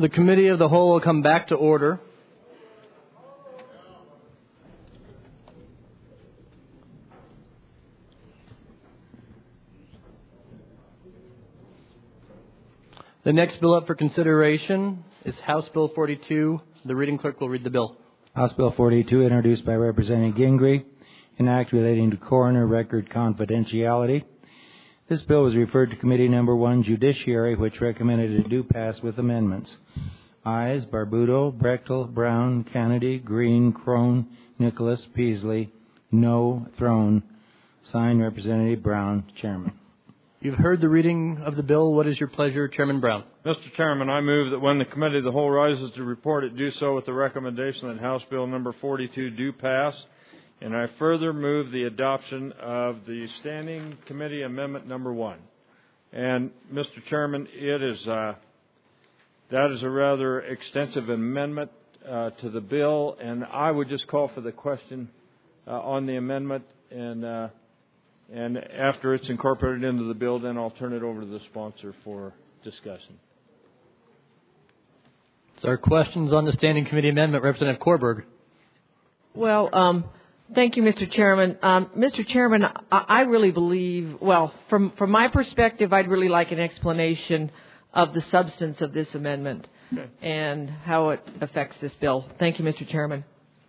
The Committee of the Whole will come back to order. The next bill up for consideration is House Bill 42. The reading clerk will read the bill. House Bill 42, introduced by Representative Gingrey, an act relating to coroner record confidentiality. This bill was referred to Committee Number 1, Judiciary, which recommended it do pass with amendments. Ayes, Barbudo, Brechtel, Brown, Kennedy, Green, Crone, Nicholas, Peasley. No, Throne. Signed, Representative Brown, Chairman. You've heard the reading of the bill. What is your pleasure, Chairman Brown? Mr. Chairman, I move that when the Committee of the Whole rises to report it, do so with the recommendation that House Bill number 42 do pass. And I further move the adoption of the Standing Committee Amendment number 1. And, Mr. Chairman, that is a rather extensive amendment to the bill, and I would just call for the question on the amendment, and after it's incorporated into the bill, then I'll turn it over to the sponsor for discussion. So our questions on the Standing Committee Amendment, Representative Korberg. Well, thank you, Mr. Chairman. Mr. Chairman, I really believe, well, from my perspective, I'd really like an explanation of the substance of this amendment and how it affects this bill. Thank you, Mr. Chairman.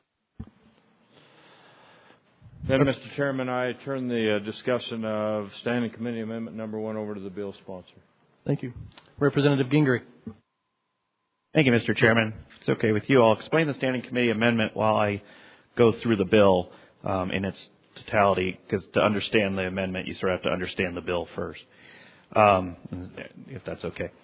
Then, Mr. Chairman, I turn the discussion of Standing Committee Amendment number 1 over to the bill sponsor. Thank you. Representative Gingrey. Thank you, Mr. Chairman. If it's okay with you, I'll explain the Standing Committee Amendment while I go through the bill in its totality, because to understand the amendment, you sort of have to understand the bill first, if that's okay.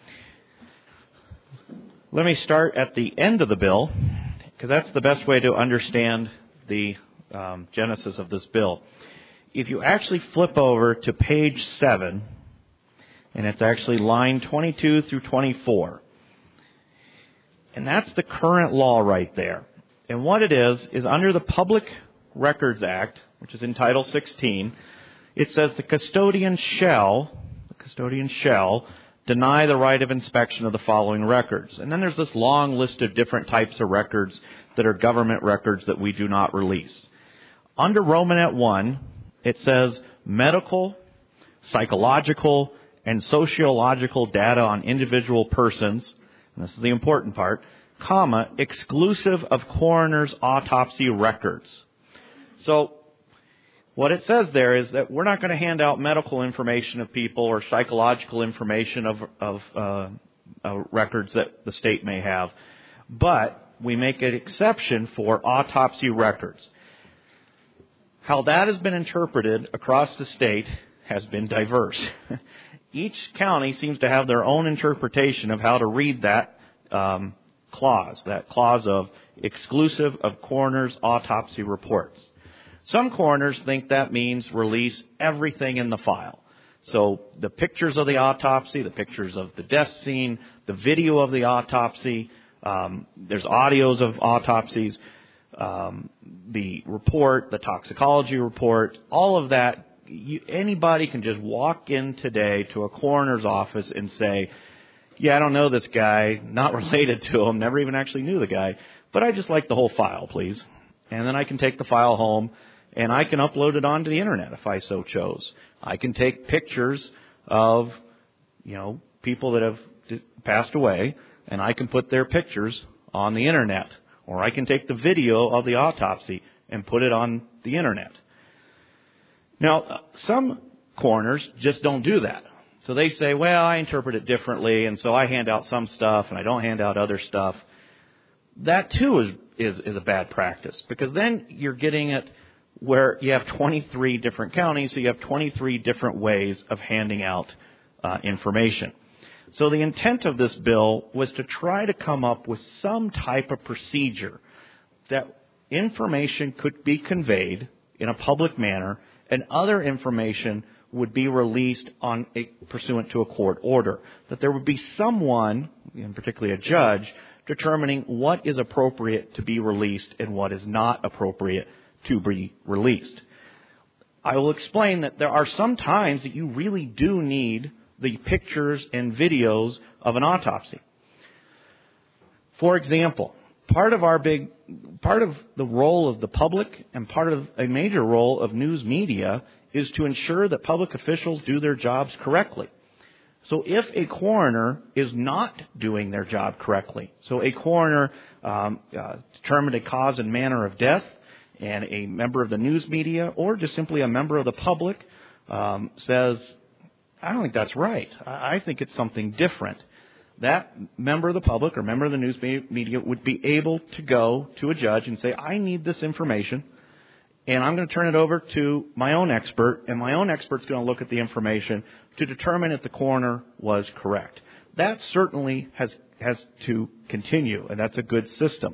Let me start at the end of the bill, because that's the best way to understand the genesis of this bill. If you actually flip over to page 7, and it's actually line 22 through 24, and that's the current law right there. And what it is under the Public Records Act, which is in Title 16, it says the custodian shall deny the right of inspection of the following records. And then there's this long list of different types of records that are government records that we do not release. Under Romanet 1, it says medical, psychological, and sociological data on individual persons, and this is the important part, comma, exclusive of coroner's autopsy records. So what it says there is that we're not going to hand out medical information of people or psychological information of records that the state may have, but we make an exception for autopsy records. How that has been interpreted across the state has been diverse. Each county seems to have their own interpretation of how to read that clause of exclusive of coroner's autopsy reports. Some coroners think that means release everything in the file. So the pictures of the autopsy, the pictures of the death scene, the video of the autopsy, there's audios of autopsies, the report, the toxicology report, all of that. Anybody can just walk in today to a coroner's office and say, yeah, I don't know this guy, not related to him, never even actually knew the guy, but I just like the whole file, please. And then I can take the file home and I can upload it onto the internet if I so chose. I can take pictures of, people that have passed away, and I can put their pictures on the internet. Or I can take the video of the autopsy and put it on the internet. Now, some coroners just don't do that. So they say, well, I interpret it differently, and so I hand out some stuff and I don't hand out other stuff. That, too, is a bad practice, because then you're getting it where you have 23 different counties, so you have 23 different ways of handing out information. So the intent of this bill was to try to come up with some type of procedure that information could be conveyed in a public manner and other information would be released pursuant to a court order. That there would be someone, and particularly a judge, determining what is appropriate to be released and what is not appropriate to be released. I will explain that there are some times that you really do need the pictures and videos of an autopsy. For example, part of the role of the public and part of a major role of news media is to ensure that public officials do their jobs correctly. So if a coroner is not doing their job correctly, so a coroner determined a cause and manner of death, and a member of the news media or just simply a member of the public says, I don't think that's right. I think it's something different. That member of the public or member of the news media would be able to go to a judge and say, I need this information, and I'm going to turn it over to my own expert, and my own expert's going to look at the information to determine if the coroner was correct. That certainly has to continue, and that's a good system.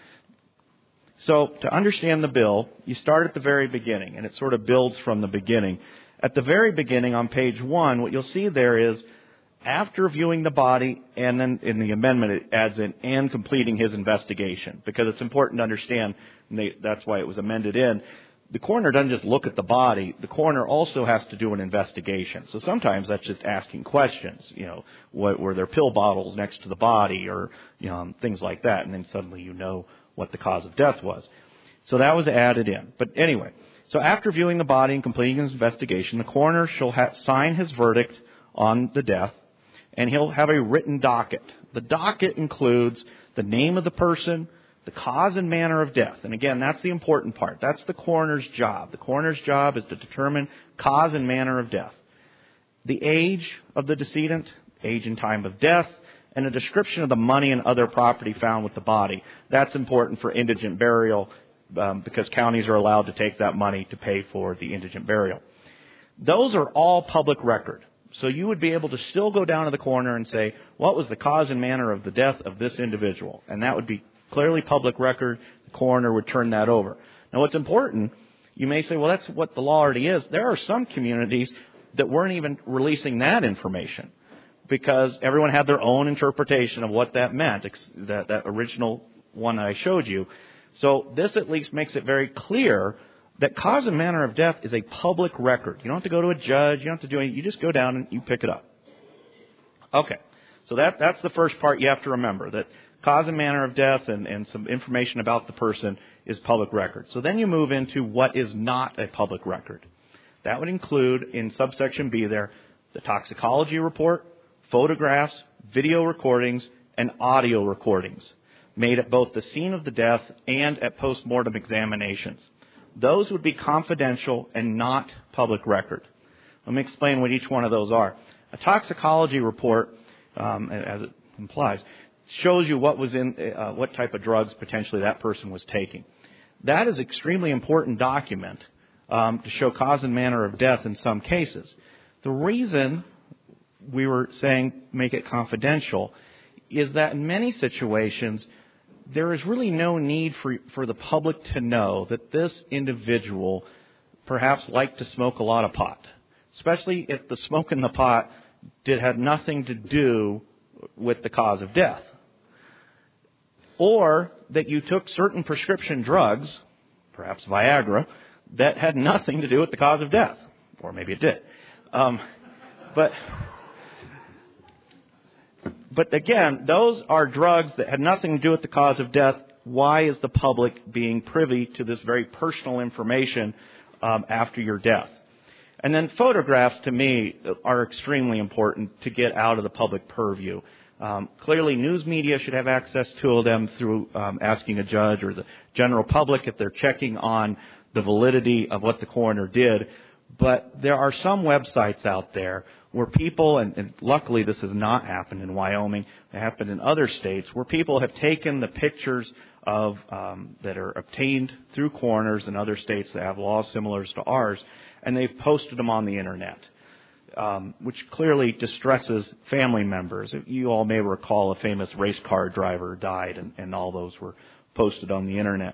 So to understand the bill, you start at the very beginning, and it sort of builds from the beginning. At the very beginning on page 1, what you'll see there is after viewing the body, and then in the amendment it adds in, and completing his investigation, because it's important to understand, and that's why it was amended in, the coroner doesn't just look at the body. The coroner also has to do an investigation. So sometimes that's just asking questions. What were there pill bottles next to the body, or things like that, and then suddenly you know what the cause of death was. So that was added in. But anyway, so after viewing the body and completing his investigation, the coroner shall sign his verdict on the death, and he'll have a written docket. The docket includes the name of the person, the cause and manner of death. And again, that's the important part. That's the coroner's job. The coroner's job is to determine cause and manner of death. The age of the decedent, age and time of death, and a description of the money and other property found with the body. That's important for indigent burial because counties are allowed to take that money to pay for the indigent burial. Those are all public record. So you would be able to still go down to the coroner and say, what was the cause and manner of the death of this individual? And that would be clearly public record. The coroner would turn that over. Now what's important, you may say, well, that's what the law already is. There are some communities that weren't even releasing that information because everyone had their own interpretation of what that meant, that original one that I showed you. So this at least makes it very clear that cause and manner of death is a public record. You don't have to go to a judge. You don't have to do anything. You just go down and you pick it up. Okay. So that's the first part you have to remember, that cause and manner of death and some information about the person is public record. So then you move into what is not a public record. That would include, in subsection B there, the toxicology report, photographs, video recordings, and audio recordings made at both the scene of the death and at post-mortem examinations. Those would be confidential and not public record. Let me explain what each one of those are. A toxicology report, as it implies, shows you what was in, what type of drugs potentially that person was taking. That is an extremely important document to show cause and manner of death in some cases. The reason we were saying make it confidential is that in many situations there is really no need for the public to know that this individual perhaps liked to smoke a lot of pot, especially if the smoke in the pot had nothing to do with the cause of death. Or that you took certain prescription drugs, perhaps Viagra, that had nothing to do with the cause of death. Or maybe it did. But again, those are drugs that had nothing to do with the cause of death. Why is the public being privy to this very personal information after your death? And then photographs, to me, are extremely important to get out of the public purview. Clearly, news media should have access to them through asking a judge or the general public if they're checking on the validity of what the coroner did. But there are some websites out there where people, and luckily this has not happened in Wyoming, it happened in other states, where people have taken the pictures of that are obtained through coroners in other states that have laws similar to ours, and they've posted them on the Internet, which clearly distresses family members. You all may recall a famous race car driver died, and all those were posted on the Internet.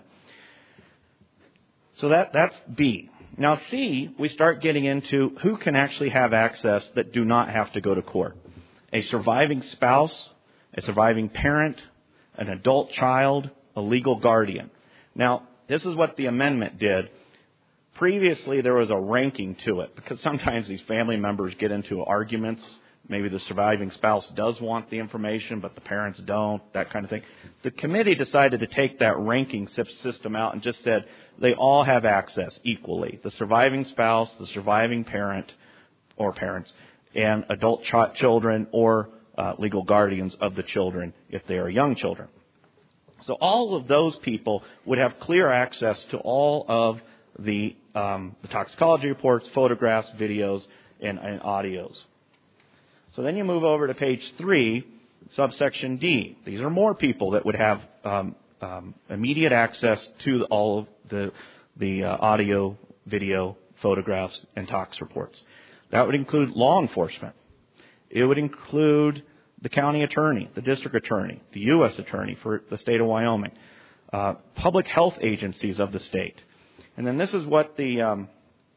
So that's B. Now, C, we start getting into who can actually have access that do not have to go to court. A surviving spouse, a surviving parent, an adult child, a legal guardian. Now, this is what the amendment did. Previously, there was a ranking to it because sometimes these family members get into arguments maybe the surviving spouse does want the information, but the parents don't, that kind of thing. The committee decided to take that ranking system out and just said they all have access equally. The surviving spouse, the surviving parent or parents, and adult children or legal guardians of the children if they are young children. So all of those people would have clear access to all of the toxicology reports, photographs, videos, and audios. So then you move over to page 3, subsection D. These are more people that would have immediate access to all of the audio, video, photographs, and tox reports. That would include law enforcement. It would include the county attorney, the district attorney, the U.S. attorney for the state of Wyoming, public health agencies of the state. And then this is what the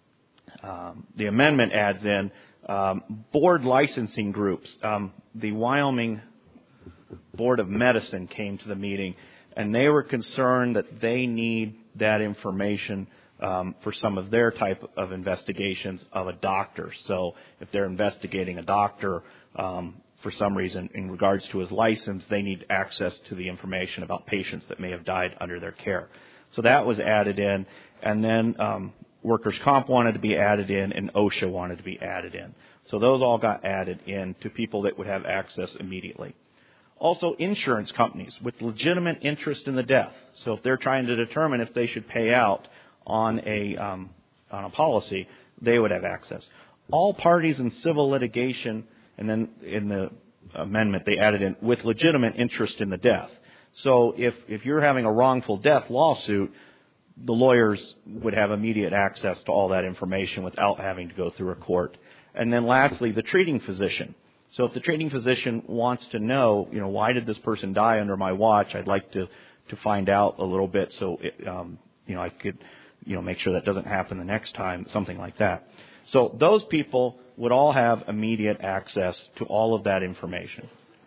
amendment adds in, board licensing groups. The Wyoming Board of Medicine came to the meeting, and they were concerned that they need that information for some of their type of investigations of a doctor. So if they're investigating a doctor for some reason in regards to his license, they need access to the information about patients that may have died under their care. So that was added in, and then workers' comp wanted to be added in, and OSHA wanted to be added in. So those all got added in to people that would have access immediately. Also, insurance companies with legitimate interest in the death. So if they're trying to determine if they should pay out on a policy, they would have access. All parties in civil litigation, and then in the amendment they added in with legitimate interest in the death. So if you're having a wrongful death lawsuit, the lawyers would have immediate access to all that information without having to go through a court. And then lastly, the treating physician. So if the treating physician wants to know, why did this person die under my watch, I'd like to find out a little bit so I could make sure that doesn't happen the next time, something like that. So those people would all have immediate access to all of that information.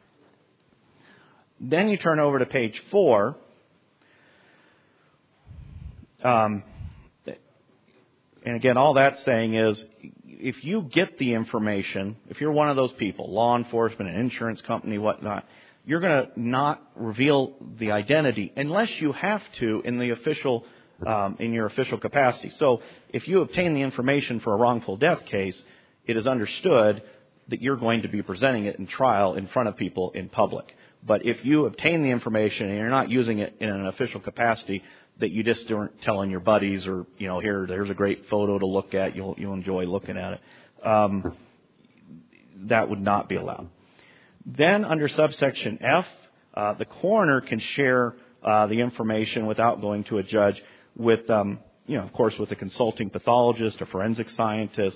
Then you turn over to page 4. And again, all that's saying is if you get the information, if you're one of those people, law enforcement, an insurance company, whatnot, you're going to not reveal the identity unless you have to in the official in your official capacity. So if you obtain the information for a wrongful death case, it is understood that you're going to be presenting it in trial in front of people in public. But if you obtain the information and you're not using it in an official capacity, that you just aren't telling your buddies or, there's a great photo to look at, you'll enjoy looking at it, that would not be allowed. Then under subsection F, the coroner can share the information without going to a judge with, of course, with a consulting pathologist, a forensic scientist,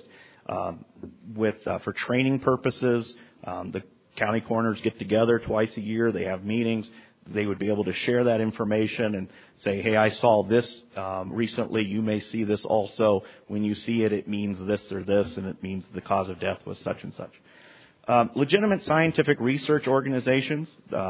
for training purposes. The county coroners get together twice a year. They have meetings. They would be able to share that information and say, hey, I saw this recently. You may see this also. When you see it, it means this or this, and it means the cause of death was such and such. Legitimate scientific research organizations,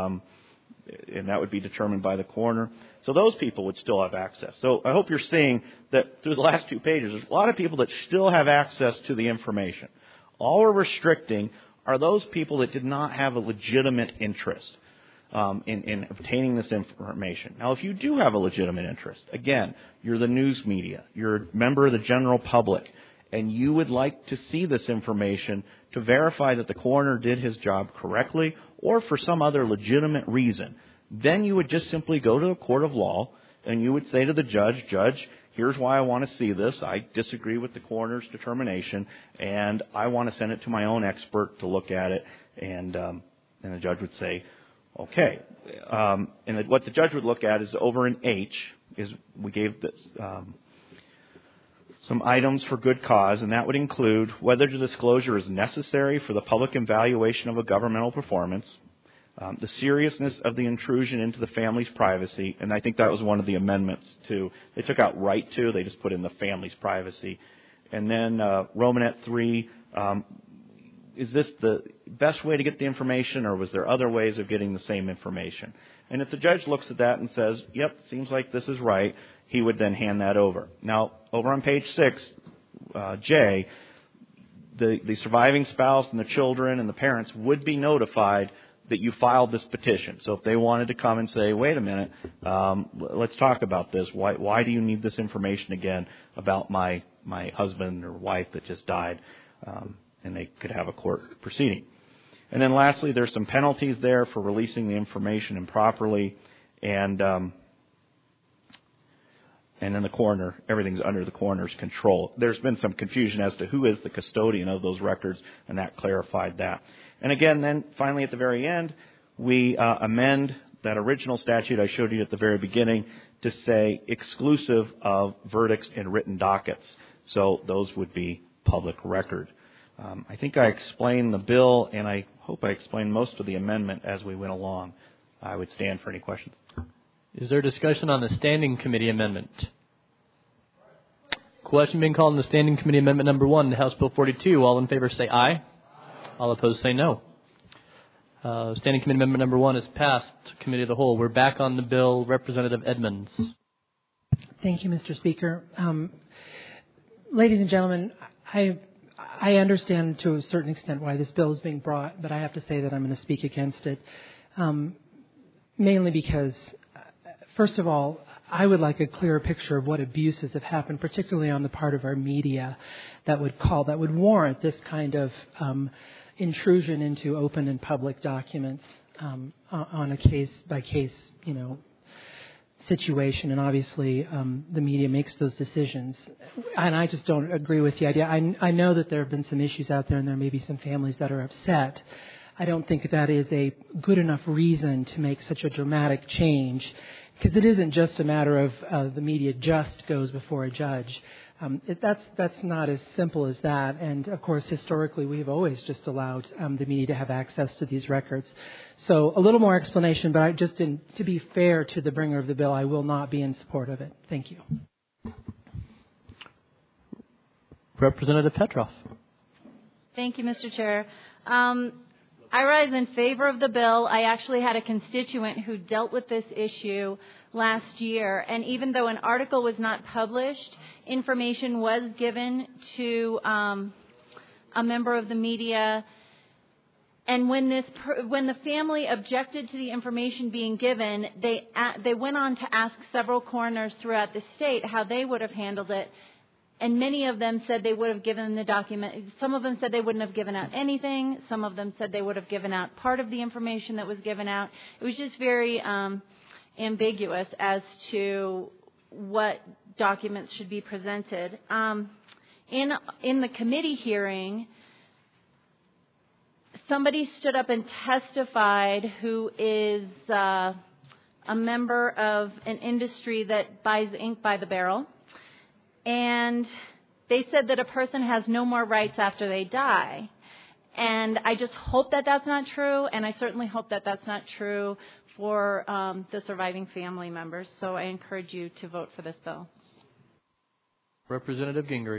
and that would be determined by the coroner. So those people would still have access. So I hope you're seeing that through the last 2 pages, there's a lot of people that still have access to the information. All we're restricting are those people that did not have a legitimate interest in obtaining this information. Now, if you do have a legitimate interest, again, you're the news media, you're a member of the general public, and you would like to see this information to verify that the coroner did his job correctly or for some other legitimate reason, then you would just simply go to a court of law and you would say to the judge, Judge, here's why I want to see this. I disagree with the coroner's determination, and I want to send it to my own expert to look at it. And the judge would say, okay. And what the judge would look at is over in H, is we gave this, some items for good cause, and that would include whether the disclosure is necessary for the public evaluation of a governmental performance, the seriousness of the intrusion into the family's privacy, and I think that was one of the amendments too. They took out right to, they just put in the family's privacy. And then Romanet 3, is this the best way to get the information, or was there other ways of getting the same information? And if the judge looks at that and says, yep, seems like this is right, he would then hand that over. Now, over on page 6, J, the surviving spouse and the children and the parents would be notified that you filed this petition. So if they wanted to come and say, wait a minute, let's talk about this. Why do you need this information again about my husband or wife that just died? And they could have a court proceeding. And then lastly, there's some penalties there for releasing the information improperly. And then the coroner, everything's under the coroner's control. There's been some confusion as to who is the custodian of those records, and that clarified that. And again, then finally at the very end, we amend that original statute I showed you at the very beginning to say exclusive of verdicts and written dockets. So those would be public record. I think I explained the bill, and I hope I explained most of the amendment as we went along. I would stand for any questions. Is there discussion on the Standing Committee amendment? Question being called on the Standing Committee amendment number 1 to House Bill 42. All in favor say aye. All opposed say no. Standing Committee amendment number 1 is passed. Committee of the Whole. We're back on the bill. Representative Edmonds. Thank you, Mr. Speaker. Ladies and gentlemen, I understand to a certain extent why this bill is being brought, but I have to say that I'm going to speak against it, mainly because, first of all, I would like a clearer picture of what abuses have happened, particularly on the part of our media, that would warrant this kind of intrusion into open and public documents on a case-by-case, situation. And obviously, the media makes those decisions. And I just don't agree with the idea. I know that there have been some issues out there, and there may be some families that are upset. I don't think that is a good enough reason to make such a dramatic change, because it isn't just a matter of the media just goes before a judge. That's not as simple as that. And, of course, historically, we've always just allowed the media to have access to these records. So a little more explanation, but to be fair to the bringer of the bill, I will not be in support of it. Thank you. Representative Petroff. Thank you, Mr. Chair. I rise in favor of the bill. I actually had a constituent who dealt with this issue last year, and even though an article was not published, information was given to a member of the media. And when the family objected to the information being given, they went on to ask several coroners throughout the state how they would have handled it. And many of them said they would have given the document. Some of them said they wouldn't have given out anything. Some of them said they would have given out part of the information that was given out. It was just very ambiguous as to what documents should be presented. In the committee hearing, somebody stood up and testified who is a member of an industry that buys ink by the barrel. And they said that a person has no more rights after they die. And I just hope that that's not true, and I certainly hope that that's not true for the surviving family members. So I encourage you to vote for this bill. Representative Gingrey.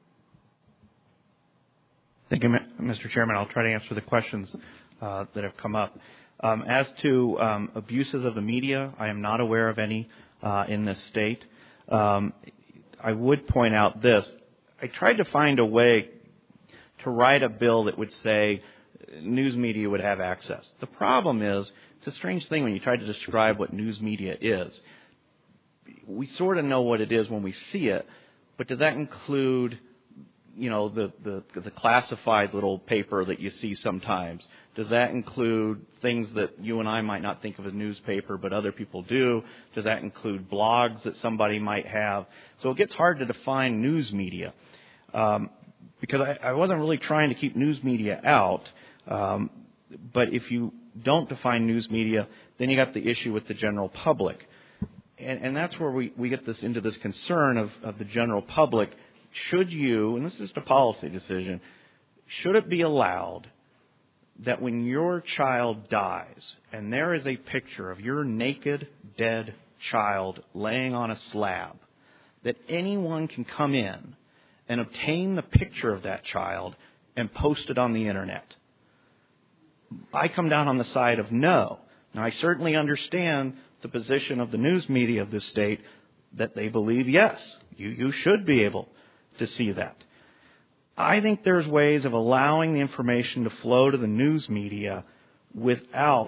Thank you, Mr. Chairman. I'll try to answer the questions that have come up. As to abuses of the media, I am not aware of any in this state. I would point out this. I tried to find a way to write a bill that would say news media would have access. The problem is, it's a strange thing when you try to describe what news media is. We sort of know what it is when we see it, but does that include, the classified little paper that you see sometimes? Does that include things that you and I might not think of as newspaper, but other people do? Does that include blogs that somebody might have? So it gets hard to define news media. Because I wasn't really trying to keep news media out. But if you don't define news media, then you got the issue with the general public. And that's where we get into this concern of the general public. Should you, and this is just a policy decision, should it be allowed that when your child dies and there is a picture of your naked, dead child laying on a slab, that anyone can come in and obtain the picture of that child and post it on the Internet? I come down on the side of no. Now, I certainly understand the position of the news media of this state that they believe, yes, you should be able to see that. I think there's ways of allowing the information to flow to the news media without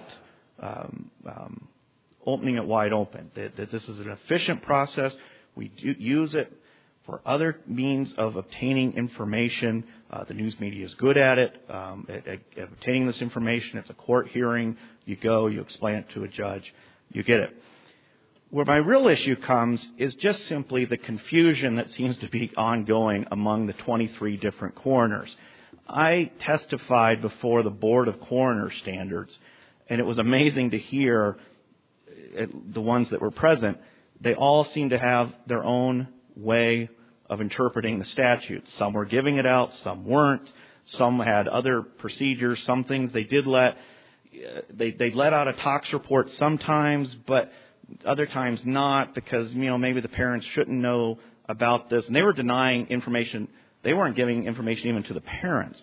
opening it wide open. That this is an efficient process. We do use it for other means of obtaining information. The news media is good at it, at obtaining this information. It's a court hearing. You go, you explain it to a judge, you get it. Where my real issue comes is just simply the confusion that seems to be ongoing among the 23 different coroners. I testified before the Board of Coroner Standards, and it was amazing to hear the ones that were present. They all seem to have their own way of interpreting the statute. Some were giving it out, some weren't. Some had other procedures. Some things they did let out a tox report sometimes, but other times not, because maybe the parents shouldn't know about this, and they were denying information. They weren't giving information even to the parents.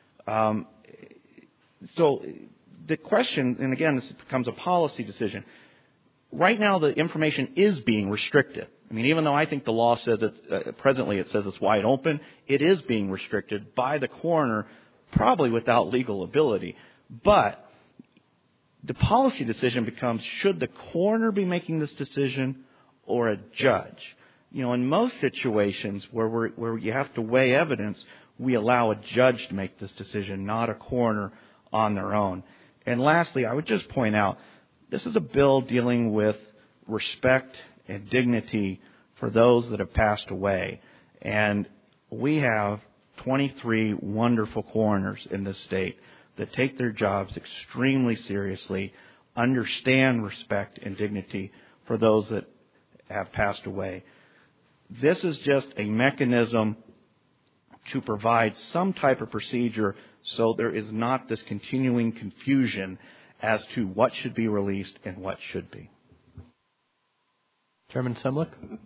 So the question, and again, this becomes a policy decision. Right now, the information is being restricted. I mean, even though I think the law says presently it says it's wide open, it is being restricted by the coroner, probably without legal ability. But the policy decision becomes, should the coroner be making this decision or a judge? In most situations where you have to weigh evidence, we allow a judge to make this decision, not a coroner on their own. And lastly, I would just point out, this is a bill dealing with respect and dignity for those that have passed away. And we have 23 wonderful coroners in this state that take their jobs extremely seriously, understand respect and dignity for those that have passed away. This is just a mechanism to provide some type of procedure so there is not this continuing confusion as to what should be released and what should be. Chairman Semlich.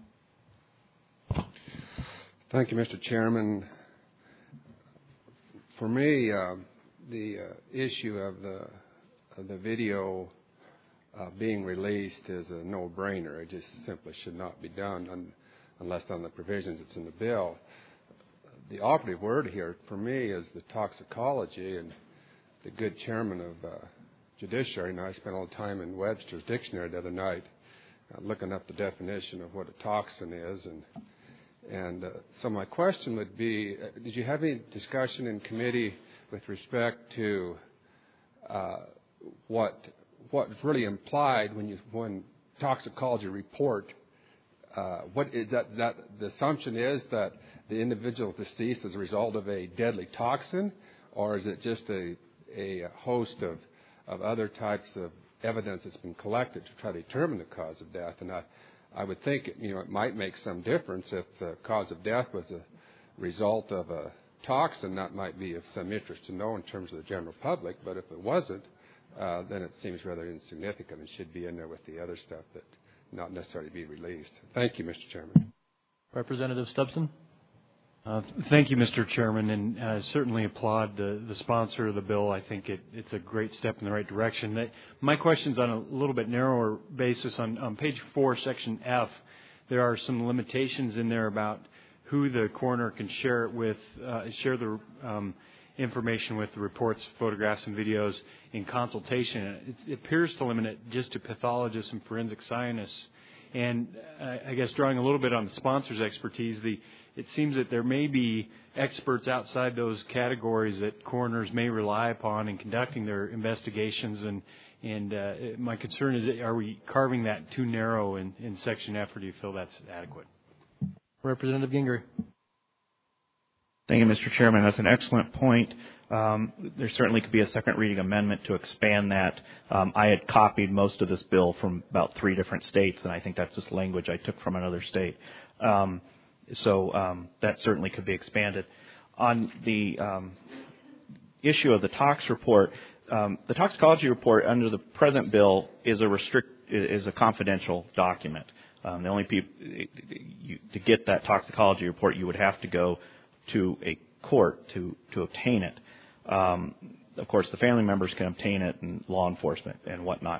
Thank you, Mr. Chairman. For me, the issue of the video being released is a no-brainer. It just simply should not be done unless on the provisions that's in the bill. The operative word here for me is the toxicology, and the good chairman of Judiciary and I spent all the time in Webster's dictionary the other night looking up the definition of what a toxin is, and so my question would be, did you have any discussion in committee with respect to what's really implied when toxicology report? What is that? The assumption is that the individual is deceased as a result of a deadly toxin, or is it just a host of other types of evidence that's been collected to try to determine the cause of death? And I would think it might make some difference if the cause of death was a result of a toxin. That might be of some interest to know in terms of the general public. But if it wasn't, then it seems rather insignificant and should be in there with the other stuff that not necessarily be released. Thank you, Mr. Chairman. Representative Stubson. Thank you, Mr. Chairman, and I certainly applaud the sponsor of the bill. I think it's a great step in the right direction. My question's on a little bit narrower basis. On page 4, section F, there are some limitations in there about who the coroner can share it with, share the information with, the reports, photographs, and videos in consultation. It appears to limit it just to pathologists and forensic scientists. And I guess drawing a little bit on the sponsor's expertise, it seems that there may be experts outside those categories that coroners may rely upon in conducting their investigations. And my concern is, are we carving that too narrow in Section F, or do you feel that's adequate? Representative Gingrey. Thank you, Mr. Chairman. That's an excellent point. There certainly could be a second reading amendment to expand that. I had copied most of this bill from about 3 different states, and I think that's just language I took from another state. So that certainly could be expanded. On the issue of the tox report, the toxicology report under the present bill is a confidential document. The only people to get that toxicology report, you would have to go to a court to obtain it. Of course, the family members can obtain it, and law enforcement and whatnot.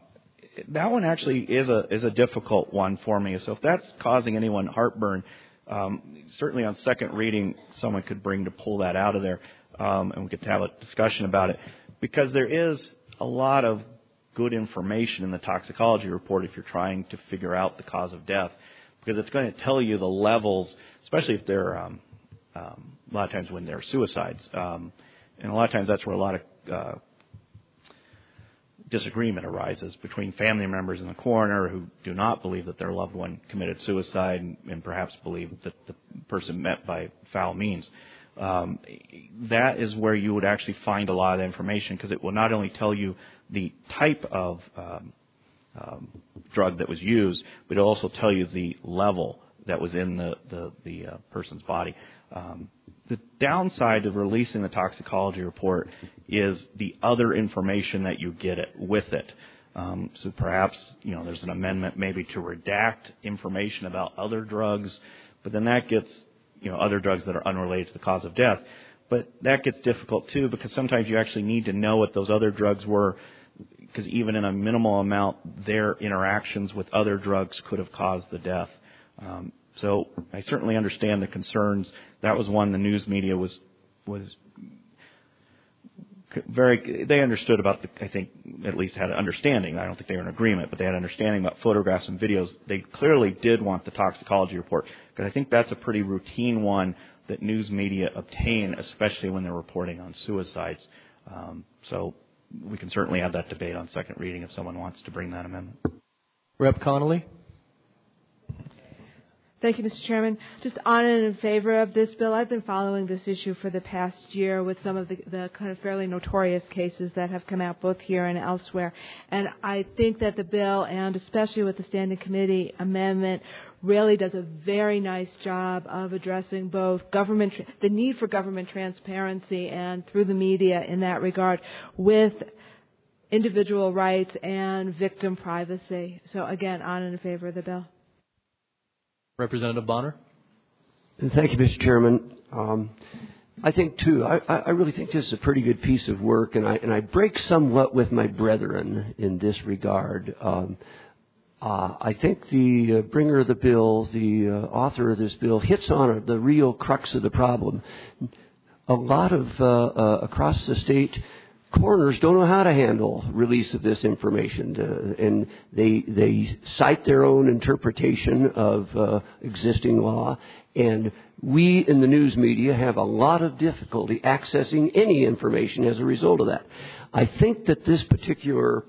That one actually is a difficult one for me. So if that's causing anyone heartburn, Certainly on second reading, someone could bring to pull that out of there, and we could have a discussion about it, because there is a lot of good information in the toxicology report if you're trying to figure out the cause of death, because it's going to tell you the levels, especially if they're a lot of times when they're suicides, and a lot of times that's where a lot of disagreement arises between family members and the coroner who do not believe that their loved one committed suicide and perhaps believe that the person met by foul means. That is where you would actually find a lot of the information, because it will not only tell you the type of drug that was used, but it will also tell you the level that was in the person's body. The downside of releasing the toxicology report is the other information that you get with it. So perhaps, there's an amendment maybe to redact information about other drugs, but then that gets, other drugs that are unrelated to the cause of death. But that gets difficult too, because sometimes you actually need to know what those other drugs were, because even in a minimal amount, their interactions with other drugs could have caused the death. So I certainly understand the concerns. That was one the news media was very, they understood about I think at least had an understanding. I don't think they were in agreement, but they had an understanding about photographs and videos. They clearly did want the toxicology report, because I think that's a pretty routine one that news media obtain, especially when they're reporting on suicides. So we can certainly have that debate on second reading if someone wants to bring that amendment. Rep. Connolly. Thank you, Mr. Chairman. Just on and in favor of this bill. I've been following this issue for the past year with some of the kind of fairly notorious cases that have come out both here and elsewhere. And I think that the bill, and especially with the Standing Committee amendment, really does a very nice job of addressing both the need for government transparency and through the media in that regard with individual rights and victim privacy. So again, on and in favor of the bill. Representative Bonner. Thank you, Mr. Chairman. I think, too, I really think this is a pretty good piece of work, and I break somewhat with my brethren in this regard. I think the bringer of the bill, the author of this bill, hits on the real crux of the problem. A lot of across the state, coroners don't know how to handle release of this information, and they cite their own interpretation of existing law, and we in the news media have a lot of difficulty accessing any information as a result of that. I think that this particular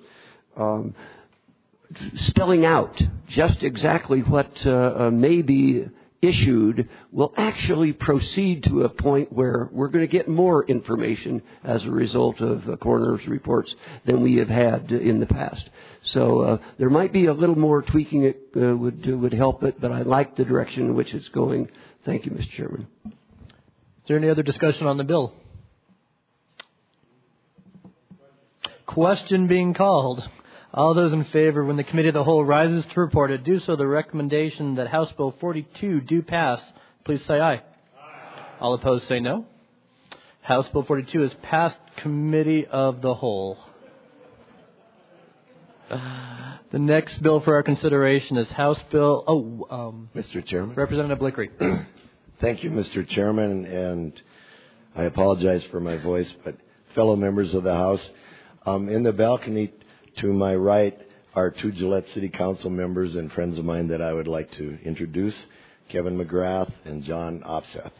spelling out just exactly what may be issued will actually proceed to a point where we're going to get more information as a result of coroner's reports than we have had in the past. So there might be a little more tweaking it would help it, but I like the direction in which it's going. Thank you, Mr. Chairman. Is there any other discussion on the bill? Question being called. All those in favor, when the Committee of the Whole rises to report it, do so the recommendation that House Bill 42 do pass, please say aye. Aye. All opposed say no. House Bill 42 is passed Committee of the Whole. The next bill for our consideration is House Bill... Mr. Chairman. Representative Blickery. Thank you, Mr. Chairman, and I apologize for my voice, but fellow members of the House, in the balcony to my right are two Gillette City Council members and friends of mine that I would like to introduce, Kevin McGrath and John Opseth.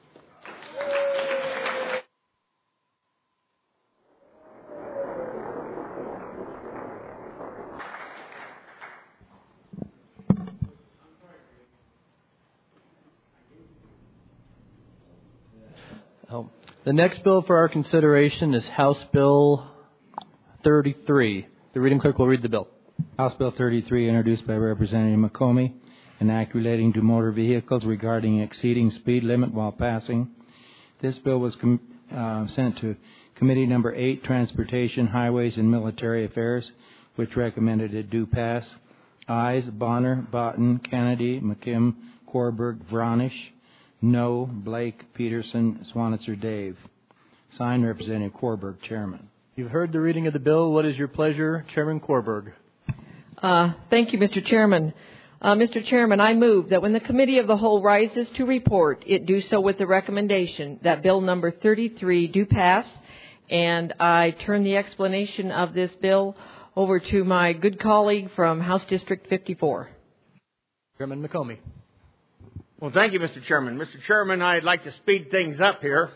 The next bill for our consideration is House Bill 33. The reading clerk will read the bill. House Bill 33, introduced by Representative McComey, an act relating to motor vehicles regarding exceeding speed limit while passing. This bill was sent to Committee Number 8, Transportation, Highways, and Military Affairs, which recommended it do pass. Ayes, Bonner, Botten, Kennedy, McKim, Korberg, Vranish. No, Blake, Peterson, Swanitzer, Dave. Signed, Representative Korberg, Chairman. You've heard the reading of the bill. What is your pleasure, Chairman Korberg? Thank you, Mr. Chairman. Mr. Chairman, I move that when the Committee of the Whole rises to report, it do so with the recommendation that Bill number 33 do pass, and I turn the explanation of this bill over to my good colleague from House District 54. Chairman McComey. Well, thank you, Mr. Chairman. Mr. Chairman, I'd like to speed things up here.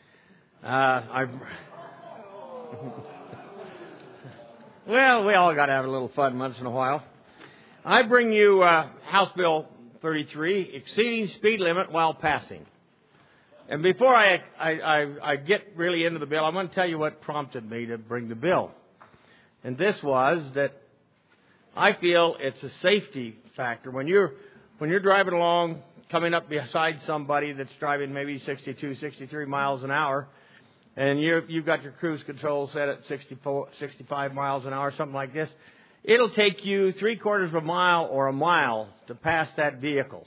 Well, we all got to have a little fun once in a while. I bring you House Bill 33, exceeding speed limit while passing. And before I get really into the bill, I want to tell you what prompted me to bring the bill. And this was that I feel it's a safety factor. When you're driving along, coming up beside somebody that's driving maybe 62, 63 miles an hour, and you've got your cruise control set at 64, 65 miles an hour, something like this, it'll take you 3/4 of a mile or a mile to pass that vehicle.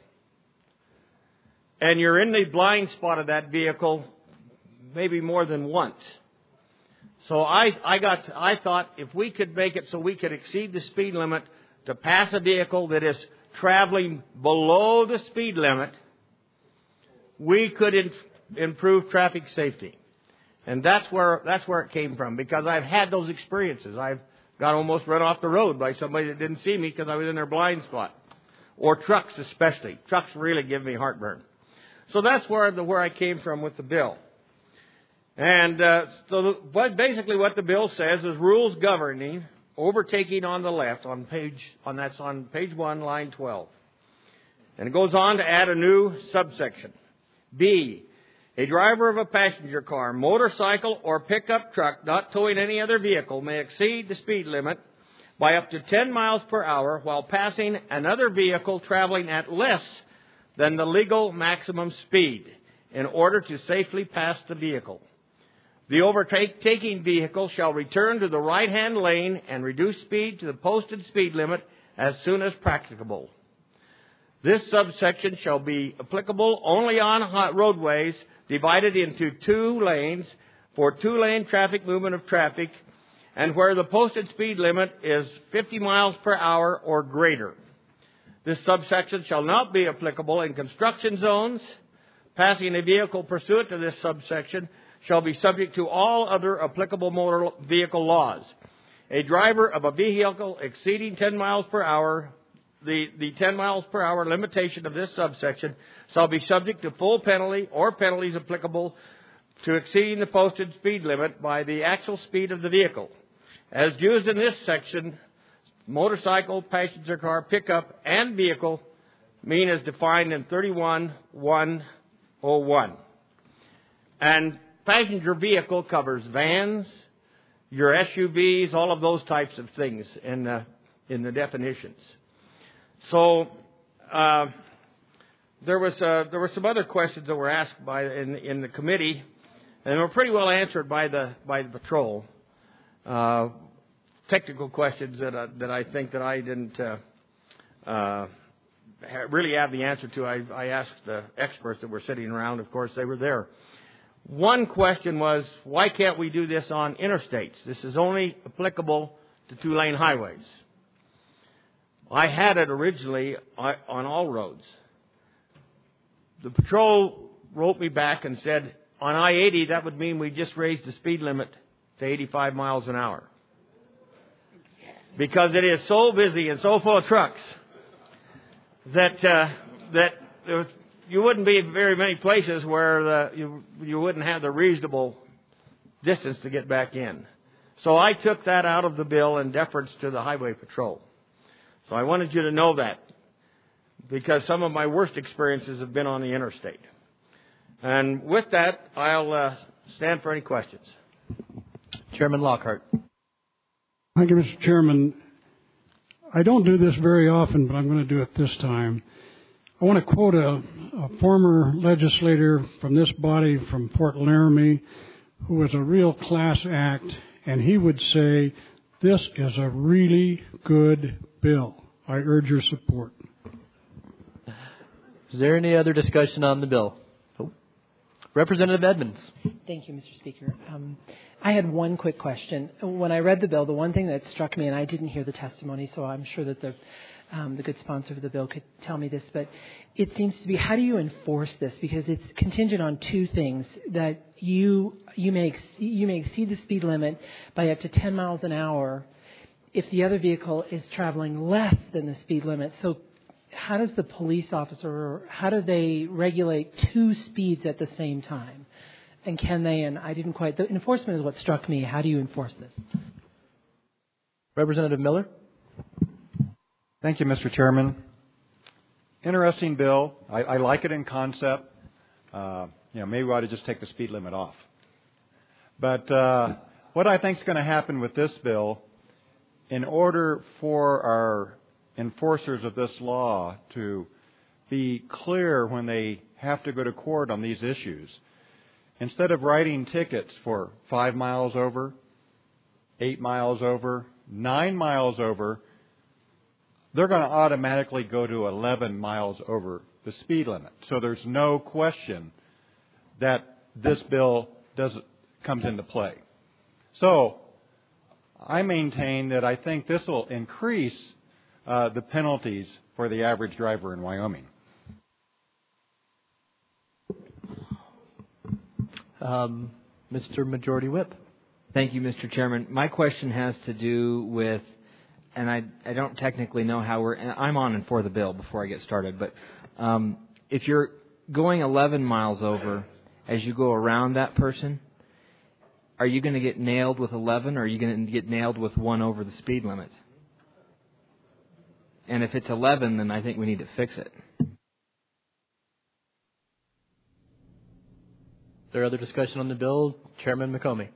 And you're in the blind spot of that vehicle maybe more than once. So I thought if we could make it so we could exceed the speed limit to pass a vehicle that is traveling below the speed limit, we could improve traffic safety. And that's where it came from, because I've had those experiences. I've got almost run off the road by somebody that didn't see me because I was in their blind spot. Or trucks especially. Trucks really give me heartburn. So that's where I came from with the bill. And basically what the bill says is rules governing overtaking on the left that's on page 1, line 12. And it goes on to add a new subsection. B, a driver of a passenger car, motorcycle, or pickup truck not towing any other vehicle may exceed the speed limit by up to 10 miles per hour while passing another vehicle traveling at less than the legal maximum speed in order to safely pass the vehicle. The overtaking vehicle shall return to the right-hand lane and reduce speed to the posted speed limit as soon as practicable. This subsection shall be applicable only on roadways divided into 2 lanes for 2-lane traffic movement of traffic and where the posted speed limit is 50 miles per hour or greater. This subsection shall not be applicable in construction zones. Passing a vehicle pursuant to this subsection shall be subject to all other applicable motor vehicle laws. A driver of a vehicle exceeding 10 miles per hour, the 10 miles per hour limitation of this subsection shall be subject to full penalty or penalties applicable to exceeding the posted speed limit by the actual speed of the vehicle. As used in this section, motorcycle, passenger car, pickup, and vehicle mean as defined in 31-101. And passenger vehicle covers vans, your SUVs, all of those types of things in the definitions. So there were some other questions that were asked in the committee, and were pretty well answered by the patrol. Technical questions that I think that I didn't really have the answer to. I asked the experts that were sitting around. Of course, they were there. One question was, why can't we do this on interstates? This is only applicable to 2-lane highways. I had it originally on all roads. The patrol wrote me back and said, on I-80, that would mean we just raised the speed limit to 85 miles an hour. Because it is so busy and so full of trucks that you wouldn't be very many places where you wouldn't have the reasonable distance to get back in. So I took that out of the bill in deference to the Highway Patrol. So I wanted you to know that, because some of my worst experiences have been on the interstate. And with that, I'll stand for any questions. Chairman Lockhart. Thank you, Mr. Chairman. I don't do this very often, but I'm going to do it this time. I want to quote a former legislator from this body from Fort Laramie who was a real class act, and he would say, "This is a really good bill. I urge your support." Is there any other discussion on the bill? Representative Edmonds. Thank you, Mr. Speaker. I had one quick question. When I read the bill, the one thing that struck me, and I didn't hear the testimony, so I'm sure that the good sponsor of the bill could tell me this, but it seems to be, how do you enforce this? Because it's contingent on two things, that you may exceed the speed limit by up to 10 miles an hour if the other vehicle is traveling less than the speed limit. So how does the police officer, how do they regulate two speeds at the same time? And can they, and I didn't quite, the enforcement is what struck me. How do you enforce this? Representative Miller. Thank you, Mr. Chairman. Interesting bill. I like it in concept. Maybe we ought to just take the speed limit off. But what I think is going to happen with this bill, in order for our enforcers of this law to be clear when they have to go to court on these issues, instead of writing tickets for 5 miles over, 8 miles over, 9 miles over, they're going to automatically go to 11 miles over the speed limit. So there's no question that this bill comes into play. So I maintain that I think this will increase the penalties for the average driver in Wyoming. Mr. Majority Whip. Thank you, Mr. Chairman. My question has to do with, and I don't technically know how I'm on and for the bill before I get started, but if you're going 11 miles over as you go around that person, are you going to get nailed with 11 or are you going to get nailed with 1 over the speed limit? And if it's 11, then I think we need to fix it. Is there other discussion on the bill? Chairman McComey.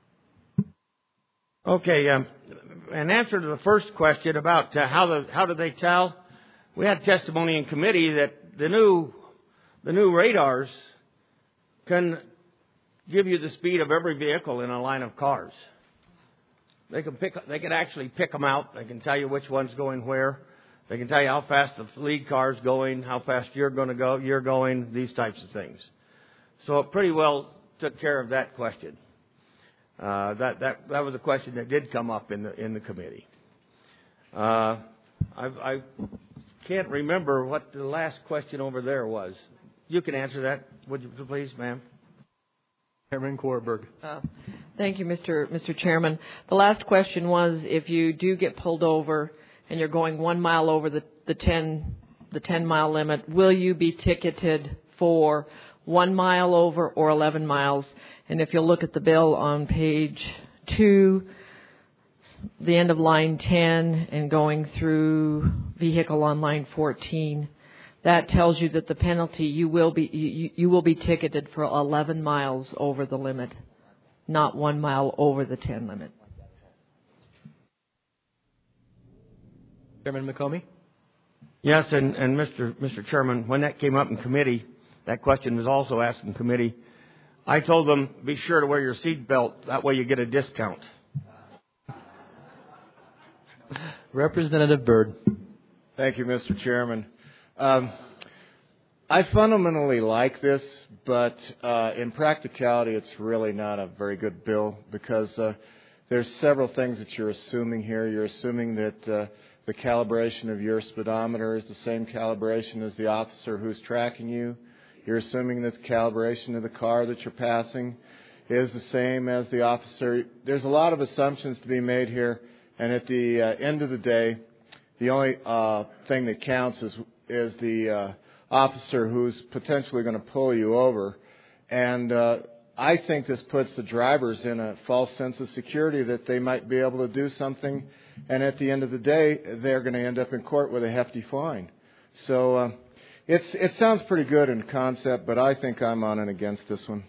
Okay, in answer to the first question about how do they tell, we had testimony in committee that the new radars can give you the speed of every vehicle in a line of cars. They can actually pick them out. They can tell you which one's going where. They can tell you how fast the lead car's going, how fast you're going, these types of things. So it pretty well took care of that question. That was a question that did come up in the committee. I can't remember what the last question over there was. You can answer that, would you please, ma'am? Chairman Korberg. Thank you, Mr. Chairman. The last question was, if you do get pulled over and you're going 1 mile over the 10 mile limit, will you be ticketed for 1 mile over or 11 miles? And if you'll look at the bill on page 2, the end of line 10 and going through vehicle on line 14, that tells you that the penalty, you will be ticketed for 11 miles over the limit, not 1 mile over the 10 limit. Chairman McComey? Yes, and Mr. Chairman, when that came up in committee, that question was also asked in committee. I told them, be sure to wear your seat belt. That way you get a discount. Representative Byrd. Thank you, Mr. Chairman. I fundamentally like this, but in practicality, it's really not a very good bill because there's several things that you're assuming here. You're assuming that the calibration of your speedometer is the same calibration as the officer who's tracking you. You're assuming that the calibration of the car that you're passing is the same as the officer. There's a lot of assumptions to be made here, and at the end of the day, the only thing that counts is the officer who's potentially going to pull you over. And I think this puts the drivers in a false sense of security that they might be able to do something, and at the end of the day, they're going to end up in court with a hefty fine. So it sounds pretty good in concept, but I think I'm on and against this one.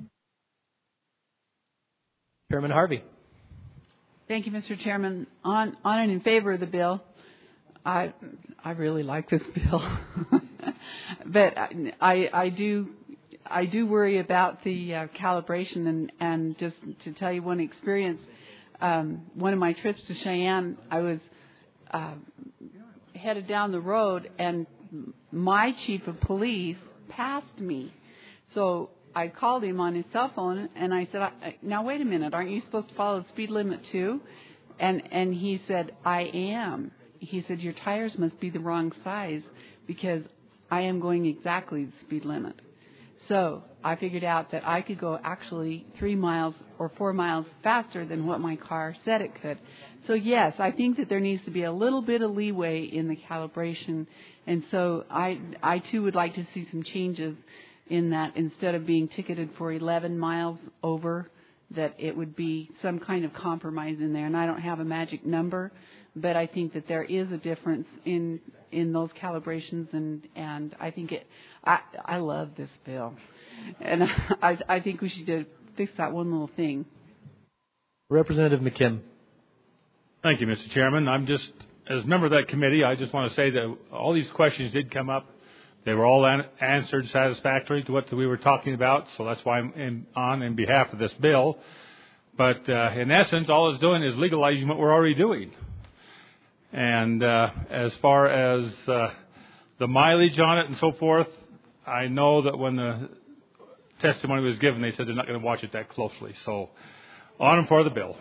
Chairman Harvey. Thank you, Mr. Chairman. On and in favor of the bill. I really like this bill, but I do worry about the calibration and just to tell you one experience. One of my trips to Cheyenne, I was headed down the road and my chief of police passed me. So I called him on his cell phone and I said, now wait a minute, aren't you supposed to follow the speed limit too? And he said, I am. He said, your tires must be the wrong size because I am going exactly the speed limit. So I figured out that I could go actually 3 miles or 4 miles faster than what my car said it could. So yes, I think that there needs to be a little bit of leeway in the calibration. And so I too would like to see some changes in that instead of being ticketed for 11 miles over, that it would be some kind of compromise in there. And I don't have a magic number, but I think that there is a difference in those calibrations, and I think I love this bill, and I think we should fix that one little thing. Representative McKim. Thank you, Mr. Chairman. I'm just, as a member of that committee, I just want to say that all these questions did come up. They were all answered satisfactorily to what we were talking about, so that's why I'm on behalf of this bill. But in essence, all it's doing is legalizing what we're already doing. And as far as the mileage on it and so forth, I know that when the testimony was given, they said they're not going to watch it that closely. So on and for the bill.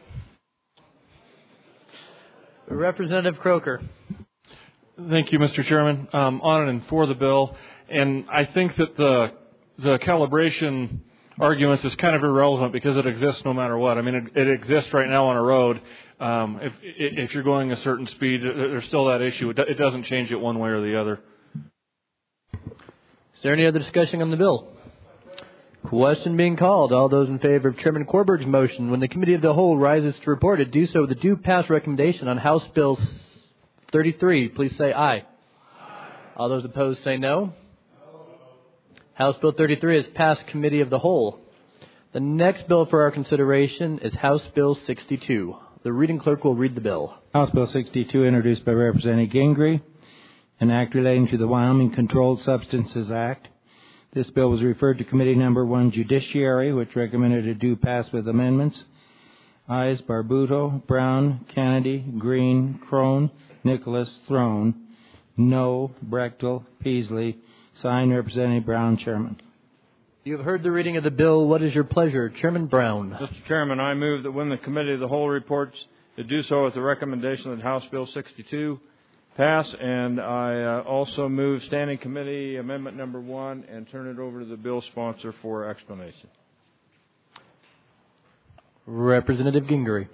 Representative Croker. Thank you, Mr. Chairman. On and for the bill. And I think that the calibration arguments is kind of irrelevant because it exists no matter what. I mean, it exists right now on a road. If you're going a certain speed, there's still that issue. It doesn't change it one way or the other. Is there any other discussion on the bill? Question being called. All those in favor of Chairman Corberg's motion, when the committee of the whole rises to report it, do so with the due pass recommendation on House Bill 33. Please say aye. Aye. All those opposed say no. House Bill 33 is passed committee of the whole. The next bill for our consideration is House Bill 62. The reading clerk will read the bill. House Bill 62, introduced by Representative Gingrey, an act relating to the Wyoming Controlled Substances Act. This bill was referred to Committee Number 1, Judiciary, which recommended a due pass with amendments. Ayes, Barbuto, Brown, Kennedy, Green, Crone, Nicholas, Throne. No, Brechtel, Peasley. Signed, Representative Brown, Chairman. You have heard the reading of the bill. What is your pleasure? Chairman Brown. Mr. Chairman, I move that when the Committee of the Whole reports, to do so with the recommendation that House Bill 62 pass, and I also move Standing Committee Amendment Number 1 and turn it over to the bill sponsor for explanation. Representative Gingrey.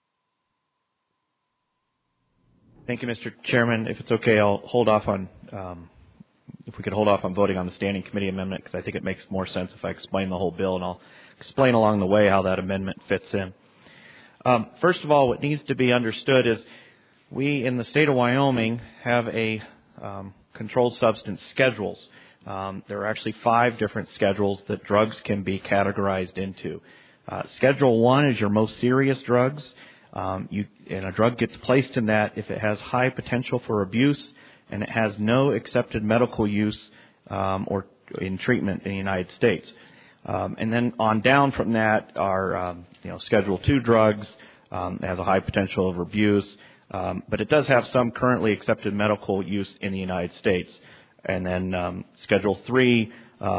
Thank you, Mr. Chairman. If it's okay, I'll hold off on, if we could hold off on voting on the Standing Committee Amendment, because I think it makes more sense if I explain the whole bill, and I'll explain along the way how that amendment fits in. First of all, what needs to be understood is we in the state of Wyoming have a controlled substance schedules. There are actually 5 different schedules that drugs can be categorized into. Schedule 1 is your most serious drugs. And a drug gets placed in that if it has high potential for abuse and it has no accepted medical use or in treatment in the United States. And then on down from that are Schedule 2 drugs. It has a high potential of abuse, but it does have some currently accepted medical use in the United States. And then Schedule 3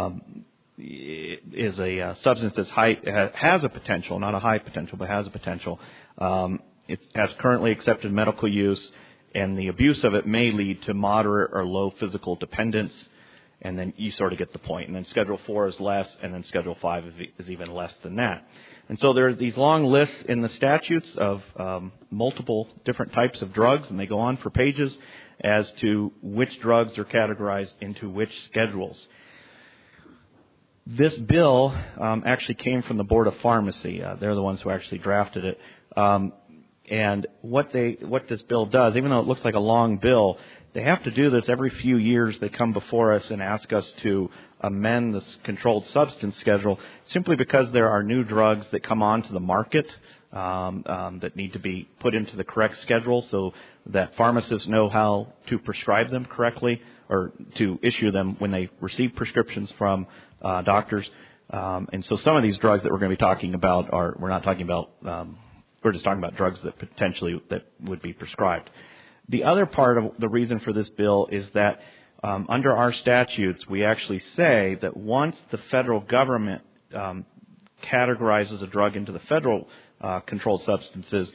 is a substance that has a potential, not a high potential, but has a potential. It has currently accepted medical use, and the abuse of it may lead to moderate or low physical dependence, and then you sort of get the point. And then Schedule 4 is less, and then Schedule 5 is even less than that. And so there are these long lists in the statutes of multiple different types of drugs, and they go on for pages as to which drugs are categorized into which schedules. This bill actually came from the Board of Pharmacy. They're the ones who actually drafted it. And what this bill does, even though it looks like a long bill, they have to do this every few years. They come before us and ask us to amend this controlled substance schedule simply because there are new drugs that come onto the market that need to be put into the correct schedule so that pharmacists know how to prescribe them correctly or to issue them when they receive prescriptions from doctors. And so some of these drugs that we're going to be talking about we're not talking about, we're just talking about drugs that potentially that would be prescribed. The other part of the reason for this bill is that under our statutes, we actually say that once the federal government categorizes a drug into the federal controlled substances,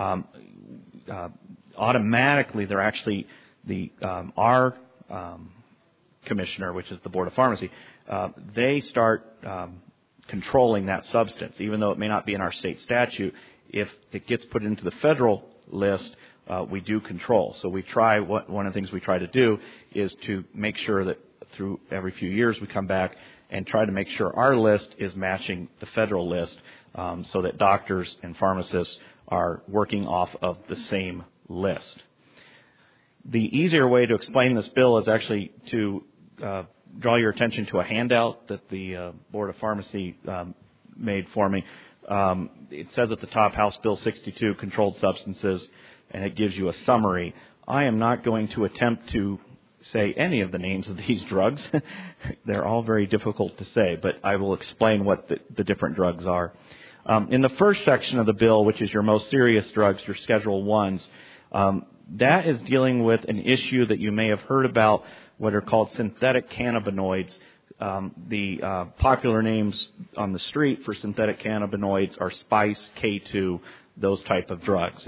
automatically they're actually our commissioner, which is the Board of Pharmacy, they start controlling that substance, even though it may not be in our state statute. If it gets put into the federal list, we do control. So one of the things we try to do is to make sure that through every few years we come back and try to make sure our list is matching the federal list, so that doctors and pharmacists are working off of the same list. The easier way to explain this bill is actually to draw your attention to a handout that the Board of Pharmacy made for me. It says at the top, House Bill 62, Controlled Substances, and it gives you a summary. I am not going to attempt to say any of the names of these drugs. They're all very difficult to say, but I will explain what the different drugs are. In the first section of the bill, which is your most serious drugs, your Schedule 1s, that is dealing with an issue that you may have heard about, what are called synthetic cannabinoids. The popular names on the street for synthetic cannabinoids are Spice, K2, those type of drugs.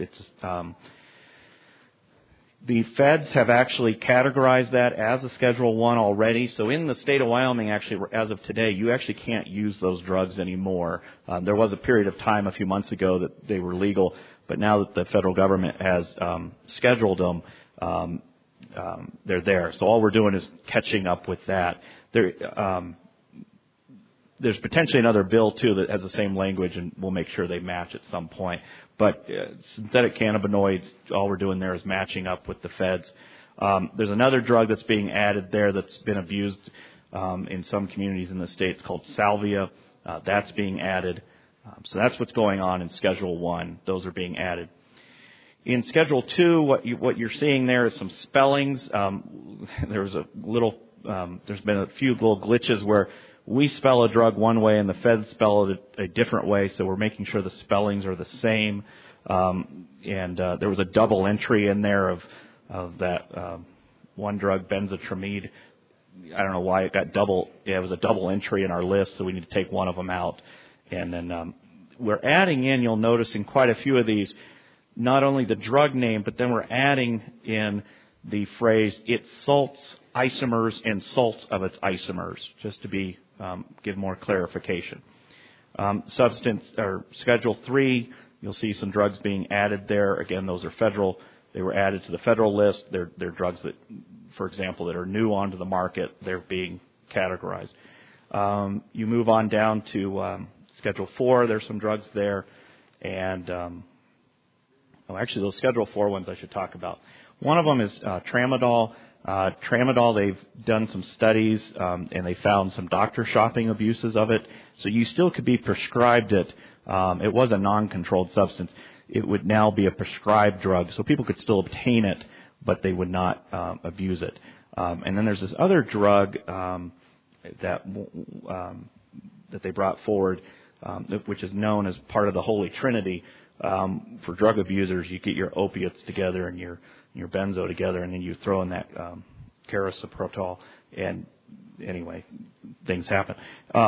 The feds have actually categorized that as a Schedule 1 already. So in the state of Wyoming, actually, as of today, you actually can't use those drugs anymore. There was a period of time a few months ago that they were legal, but now that the federal government has scheduled them, they're there. So all we're doing is catching up with that. There's potentially another bill, too, that has the same language, and we'll make sure they match at some point. But synthetic cannabinoids, all we're doing there is matching up with the feds. There's another drug that's being added there that's been abused in some communities in the state. It's called salvia. That's being added. So that's what's going on in Schedule 1. Those are being added. In Schedule 2, what you're seeing there is some spellings. There's been a few little glitches where we spell a drug one way and the feds spell it a different way, so we're making sure the spellings are the same. And there was a double entry in there of that one drug, benzotramide. I don't know why it got double. Yeah, it was a double entry in our list, so we need to take one of them out. And then we're adding in, you'll notice in quite a few of these, not only the drug name, but then we're adding in the phrase, it salts isomers and salts of its isomers, just to give more clarification. Substance or Schedule 3, you'll see some drugs being added there. Again, those are federal. They were added to the federal list. They're drugs that, for example, that are new onto the market. They're being categorized. You move on down to Schedule 4. There's some drugs there, and actually, those Schedule 4 ones I should talk about. One of them is tramadol. Tramadol, they've done some studies, and they found some doctor shopping abuses of it. So you still could be prescribed it. It was a non-controlled substance. It would now be a prescribed drug. So people could still obtain it, but they would not abuse it. And then there's this other drug that they brought forward, which is known as part of the Holy Trinity. For drug abusers, you get your opiates together and your benzo together, and then you throw in that carisoprodol, and anyway, things happen.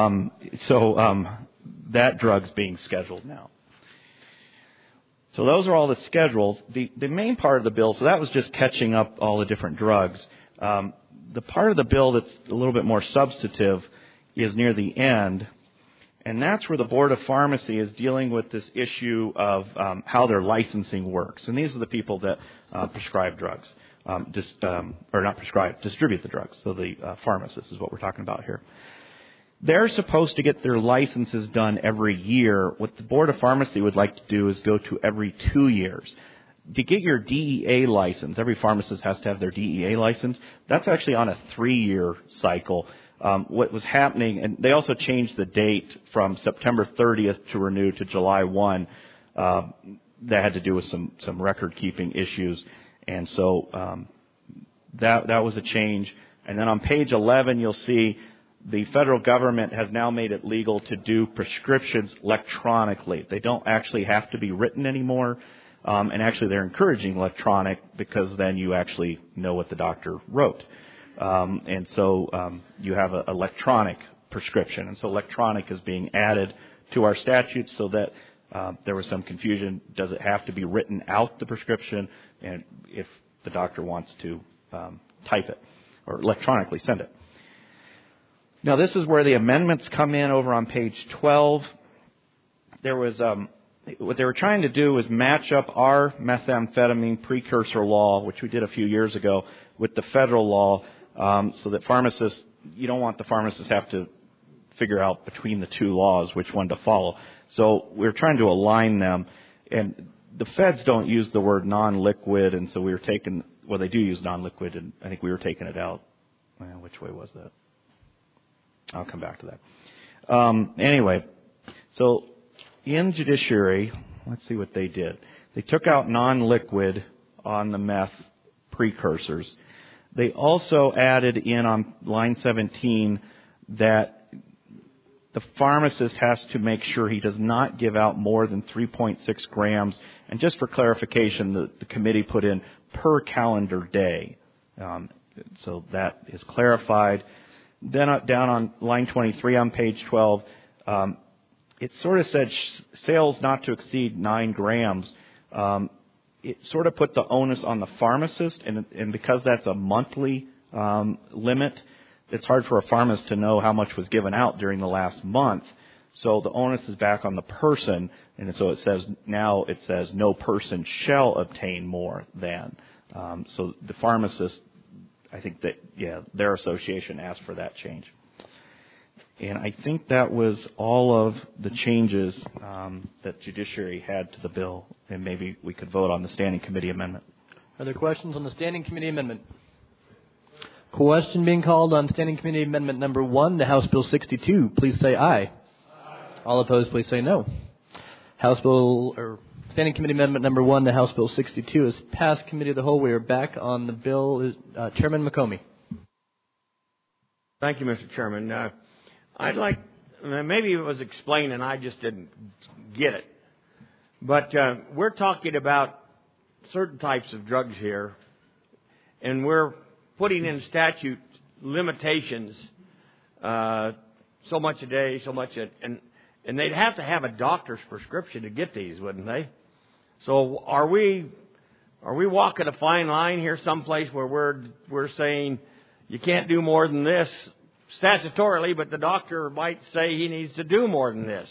That drug's being scheduled now. So those are all the schedules. The main part of the bill, so that was just catching up all the different drugs. The part of the bill that's a little bit more substantive is near the end, and that's where the Board of Pharmacy is dealing with this issue of how their licensing works. And these are the people that prescribe drugs, distribute the drugs. So the pharmacists is what we're talking about here. They're supposed to get their licenses done every year. What the Board of Pharmacy would like to do is go to every 2 years. To get your DEA license, every pharmacist has to have their DEA license. That's actually on a 3-year cycle. What was happening, and they also changed the date from September 30th to renew to July 1. That had to do with some record-keeping issues. And so that was a change. And then on page 11, you'll see the federal government has now made it legal to do prescriptions electronically. They don't actually have to be written anymore. And actually, they're encouraging electronic because then you actually know what the doctor wrote. And so you have an electronic prescription. And so electronic is being added to our statute so that there was some confusion. Does it have to be written out, the prescription, and if the doctor wants to type it or electronically send it? Now, this is where the amendments come in over on page 12. There was what they were trying to do was match up our methamphetamine precursor law, which we did a few years ago, with the federal law, so that pharmacists, you don't want the pharmacists to have to figure out between the two laws which one to follow. So we're trying to align them, and the feds don't use the word non-liquid, and so we were taking, well, they do use non-liquid, and I think we were taking it out. Well, which way was that? I'll come back to that. Anyway, so in judiciary, let's see what they did. They took out non-liquid on the meth precursors. They also added in on line 17 that the pharmacist has to make sure he does not give out more than 3.6 grams. And just for clarification, the committee put in per calendar day. So that is clarified. Then down on line 23 on page 12, it sort of said sales not to exceed 9 grams. It sort of put the onus on the pharmacist, and because that's a monthly limit, it's hard for a pharmacist to know how much was given out during the last month. So the onus is back on the person, and so it says no person shall obtain more than. So the pharmacist, I think that, their association asked for that change. And I think that was all of the changes that judiciary had to the bill, and maybe we could vote on the standing committee amendment. Are there questions on the standing committee amendment? Question being called on standing committee amendment number 1 to House Bill 62. Please say aye. Aye. All opposed, please say no. Standing committee amendment number 1 to House Bill 62 is passed committee of the whole. We are back on the bill. Chairman McComey. Thank you, Mr. Chairman. I'd like, maybe it was explained and I just didn't get it, but we're talking about certain types of drugs here, and we're putting in statute limitations, so much a day, so much, and they'd have to have a doctor's prescription to get these, wouldn't they? So are we walking a fine line here someplace where we're saying you can't do more than this statutorily, but the doctor might say he needs to do more than this?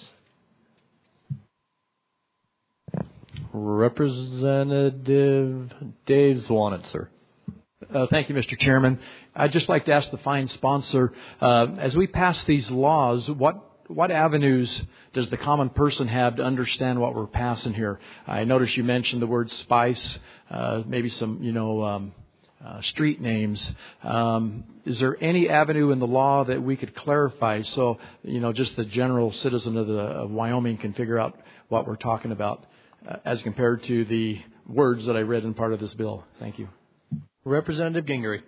Representative Dave Zwanit, sir. Thank you, Mr. Chairman. I'd just like to ask the fine sponsor, as we pass these laws, what avenues does the common person have to understand what we're passing here? I noticed you mentioned the word spice, maybe some, street names. Is there any avenue in the law that we could clarify so, just the general citizen of Wyoming can figure out what we're talking about as compared to the words that I read in part of this bill? Thank you. Representative Gingrey.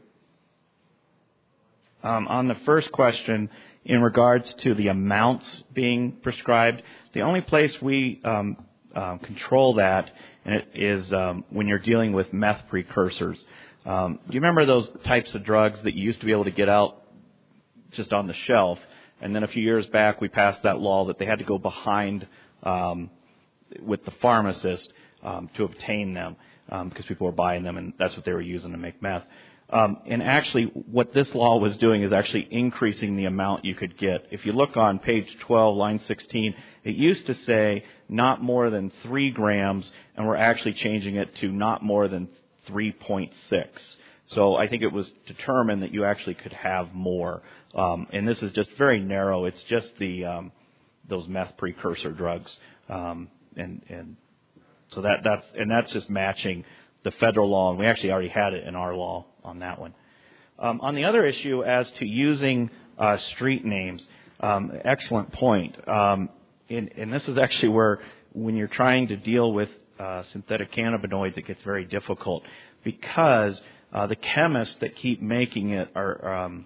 On the first question, in regards to the amounts being prescribed, the only place we control that is when you're dealing with meth precursors. Do you remember those types of drugs that you used to be able to get out just on the shelf? And then a few years back, we passed that law that they had to go behind with the pharmacist to obtain them because people were buying them, and that's what they were using to make meth. And actually, what this law was doing is actually increasing the amount you could get. If you look on page 12, line 16, it used to say not more than 3 grams, and we're actually changing it to not more than 3.6. So I think it was determined that you actually could have more. And this is just very narrow. It's just those meth precursor drugs. And so that's just matching the federal law, and we actually already had it in our law on that one. On the other issue as to using street names, excellent point. And this is actually where, when you're trying to deal with synthetic cannabinoids, it gets very difficult because the chemists that keep making it are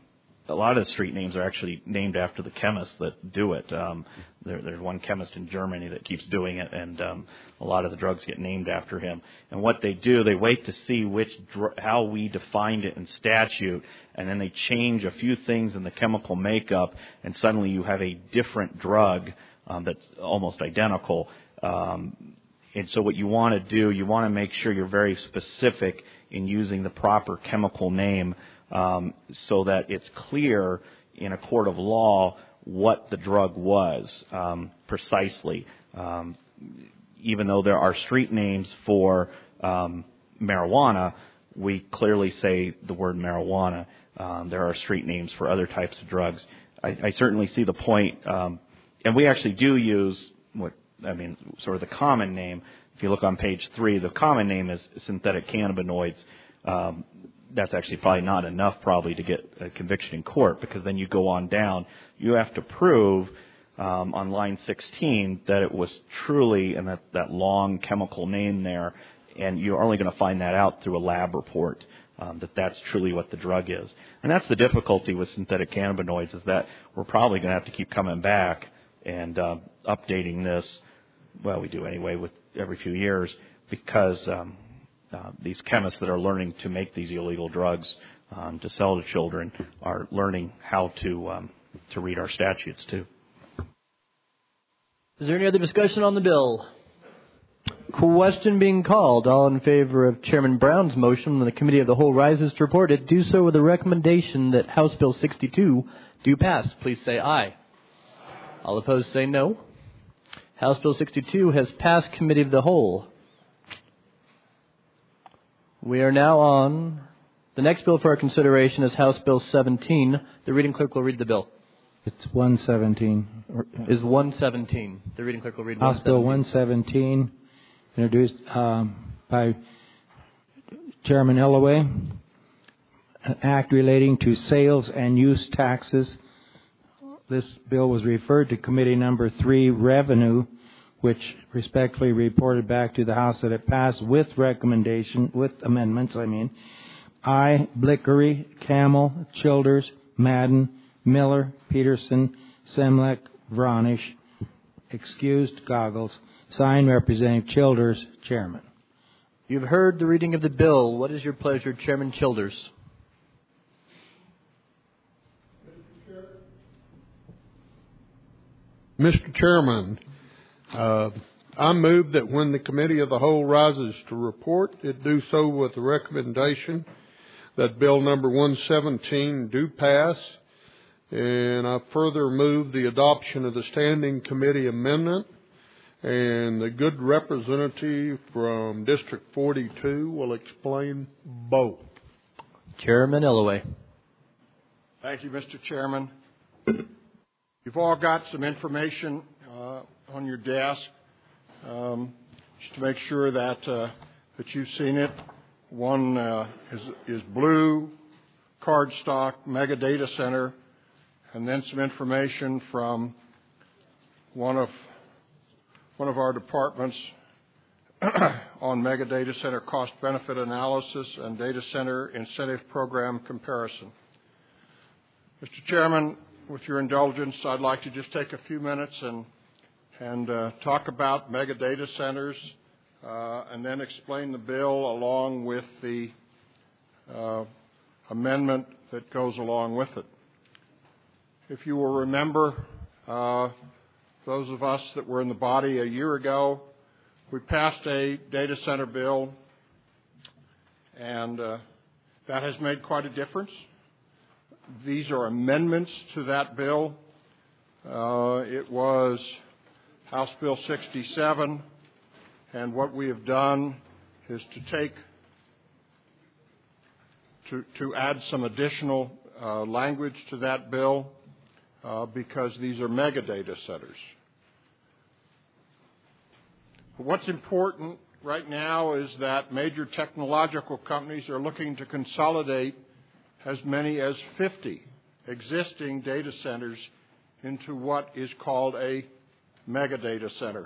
a lot of the street names are actually named after the chemists that do it. There's one chemist in Germany that keeps doing it, and a lot of the drugs get named after him. And what they do, they wait to see how we defined it in statute, and then they change a few things in the chemical makeup, and suddenly you have a different drug that's almost identical. And so what you want to do, you want to make sure you're very specific in using the proper chemical name so that it's clear in a court of law what the drug was precisely. Even though there are street names for marijuana, we clearly say the word marijuana. There are street names for other types of drugs. I certainly see the point, and we actually do use sort of the common name. If you look on page 3, the common name is synthetic cannabinoids. That's actually probably not enough probably to get a conviction in court, because then you go on down. You have to prove on line 16 that it was truly, and that long chemical name there, and you're only going to find that out through a lab report, that's truly what the drug is. And that's the difficulty with synthetic cannabinoids, is that we're probably going to have to keep coming back and updating this. Well, we do anyway with every few years, because these chemists that are learning to make these illegal drugs to sell to children are learning how to read our statutes too. Is there any other discussion on the bill? Question being called. All in favor of Chairman Brown's motion when the Committee of the Whole rises to report it, do so with the recommendation that House Bill 62 do pass. Please say aye. All opposed say no. House Bill 62 has passed Committee of the Whole. We are now on. The next bill for our consideration is House Bill 17. The reading clerk will read the bill. It's 117. Is 117. The reading clerk will read House 117. Bill 117, introduced by Chairman Ellaway, an act relating to sales and use taxes. This bill was referred to Committee Number 3, Revenue, which respectfully reported back to the House that it passed with amendments. I, Blickery, Camel, Childers, Madden, Miller, Peterson, Semlek, Vranish, excused Goggles, signed Representative Childers, Chairman. You've heard the reading of the bill. What is your pleasure, Chairman Childers? Mr. Chairman, I move that when the Committee of the Whole rises to report, it do so with the recommendation that Bill number 117 do pass, and I further move the adoption of the Standing Committee amendment, and the good representative from District 42 will explain both. Chairman Ellaway. Thank you, Mr. Chairman. You've all got some information on your desk, just to make sure that you've seen it. One is blue, cardstock, mega data center, and then some information from one of our departments on mega data center cost benefit analysis and data center incentive program comparison. Mr. Chairman, with your indulgence, I'd like to just take a few minutes and talk about mega data centers and then explain the bill along with the amendment that goes along with it. If you will remember, those of us that were in the body a year ago, we passed a data center bill, and that has made quite a difference. These are amendments to that bill. It was House Bill 67, and what we have done is to add some additional language to that bill because these are mega data centers. What's important right now is that major technological companies are looking to consolidate as many as 50 existing data centers into what is called a mega data center.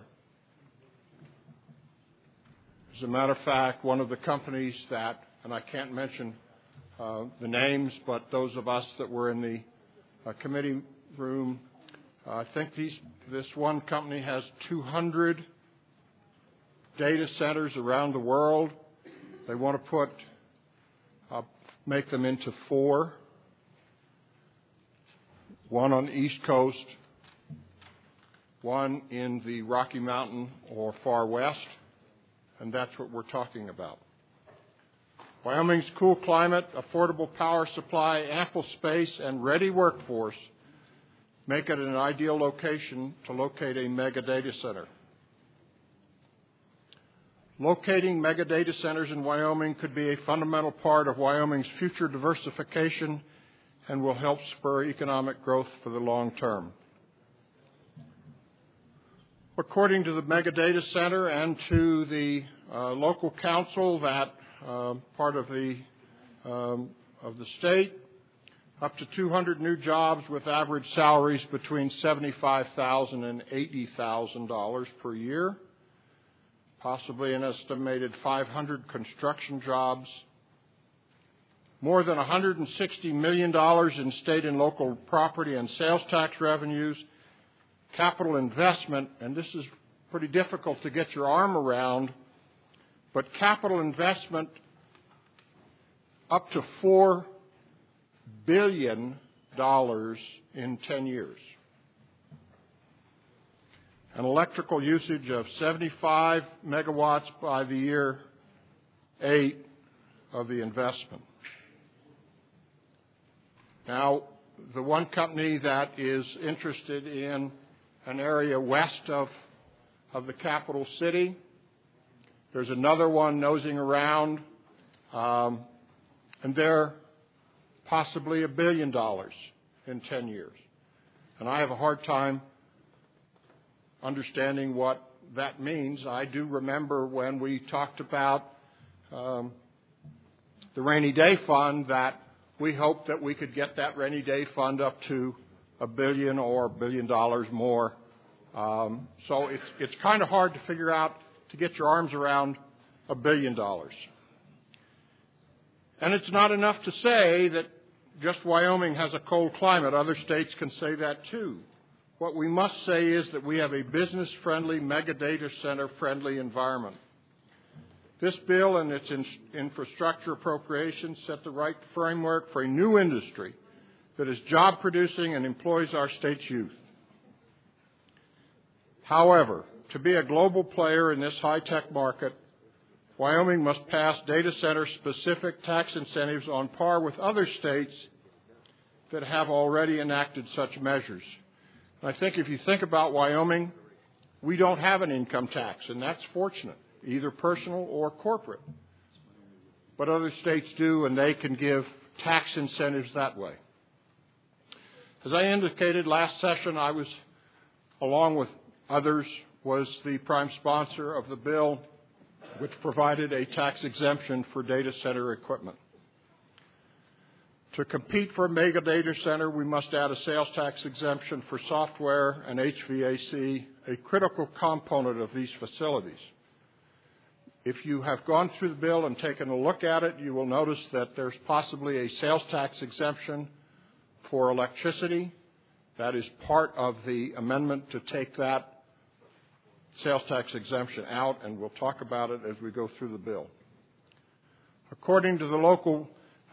As a matter of fact, one of the companies that, and I can't mention the names, but those of us that were in the committee room, I think this one company has 200 data centers around the world. They want to make them into 4. One on the East Coast, one in the Rocky Mountain or far west, and that's what we're talking about. Wyoming's cool climate, affordable power supply, ample space, and ready workforce make it an ideal location to locate a mega data center. Locating mega data centers in Wyoming could be a fundamental part of Wyoming's future diversification and will help spur economic growth for the long term. According to the mega data center and to the local council, that part of the state, up to 200 new jobs with average salaries between $75,000 and $80,000 per year, possibly an estimated 500 construction jobs, more than $160 million in state and local property and sales tax revenues, capital investment, and this is pretty difficult to get your arm around, but capital investment up to $4 billion in 10 years. An electrical usage of 75 megawatts by the year 8 of the investment. Now, the one company that is interested in an area west of the capital city, there's another one nosing around, and they're possibly $1 billion in 10 years. And I have a hard time understanding what that means. I do remember when we talked about the rainy day fund that we hoped that we could get that rainy day fund up to $1 billion or $1 billion more. So it's kind of hard to figure out, to get your arms around $1 billion. And it's not enough to say that just Wyoming has a cold climate. Other states can say that too. What we must say is that we have a business-friendly, mega data center-friendly environment. This bill and its infrastructure appropriations set the right framework for a new industry that is job-producing and employs our state's youth. However, to be a global player in this high-tech market, Wyoming must pass data center-specific tax incentives on par with other states that have already enacted such measures. I think if you think about Wyoming, we don't have an income tax, and that's fortunate, either personal or corporate. But other states do, and they can give tax incentives that way. As I indicated last session, I was, along with others, was the prime sponsor of the bill which provided a tax exemption for data center equipment. To compete for a mega data center, we must add a sales tax exemption for software and HVAC, a critical component of these facilities. If you have gone through the bill and taken a look at it, you will notice that there's possibly a sales tax exemption for electricity. That is part of the amendment to take that sales tax exemption out, and we'll talk about it as we go through the bill. According to the local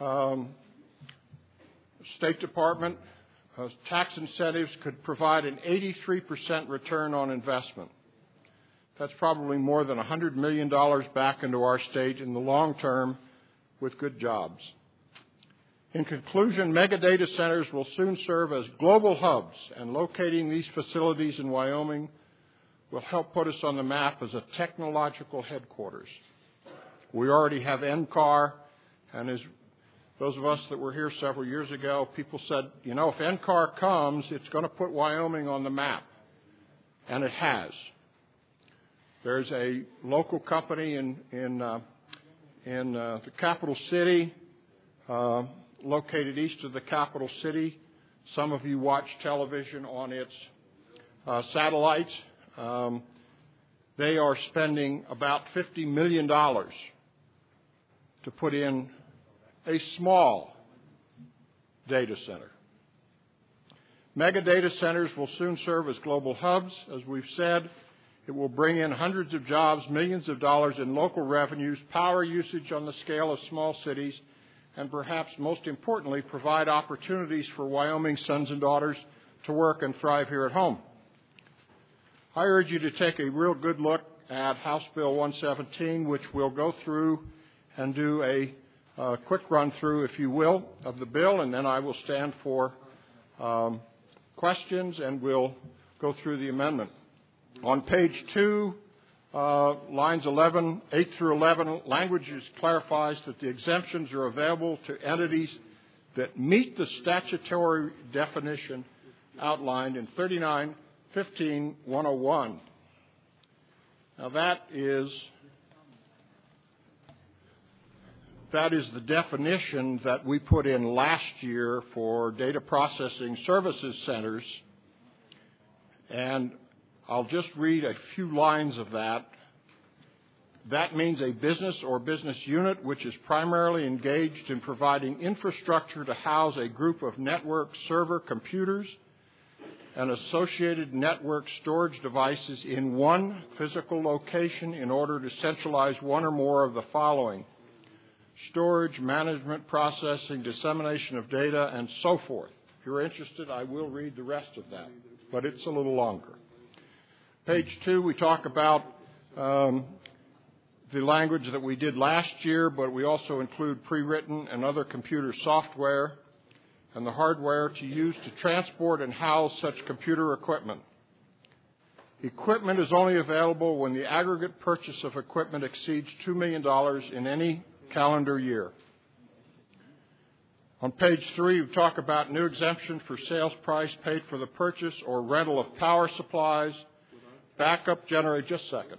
State Department, tax incentives could provide an 83% return on investment. That's probably more than $100 million back into our state in the long term with good jobs. In conclusion, mega data centers will soon serve as global hubs, and locating these facilities in Wyoming will help put us on the map as a technological headquarters. We already have NCAR, and as those of us that were here several years ago, people said, you know, if NCAR comes, it's going to put Wyoming on the map. And it has. There's a local company in the capital city, located east of the capital city. Some of you watch television on its satellites. They are spending about $50 million to put in a small data center. Mega data centers will soon serve as global hubs. As we've said, it will bring in hundreds of jobs, millions of dollars in local revenues, power usage on the scale of small cities, and perhaps most importantly, provide opportunities for Wyoming sons and daughters to work and thrive here at home. I urge you to take a real good look at House Bill 117, which we'll go through and do a quick run-through, if you will, of the bill, and then I will stand for questions, and we'll go through the amendment. On page 2, lines 8 through 11, language clarifies that the exemptions are available to entities that meet the statutory definition outlined in 39-15-101. Now that is the definition that we put in last year for data processing services centers, and I'll just read a few lines of that. That means a business or business unit which is primarily engaged in providing infrastructure to house a group of network server computers and associated network storage devices in one physical location in order to centralize one or more of the following: storage, management, processing, dissemination of data, and so forth. If you're interested, I will read the rest of that, but it's a little longer. Page 2, we talk about the language that we did last year, but we also include pre-written and other computer software and the hardware to use to transport and house such computer equipment. Equipment is only available when the aggregate purchase of equipment exceeds $2 million in any calendar year. On page 3, we talk about new exemption for sales price paid for the purchase or rental of power supplies, backup generator. Just a second.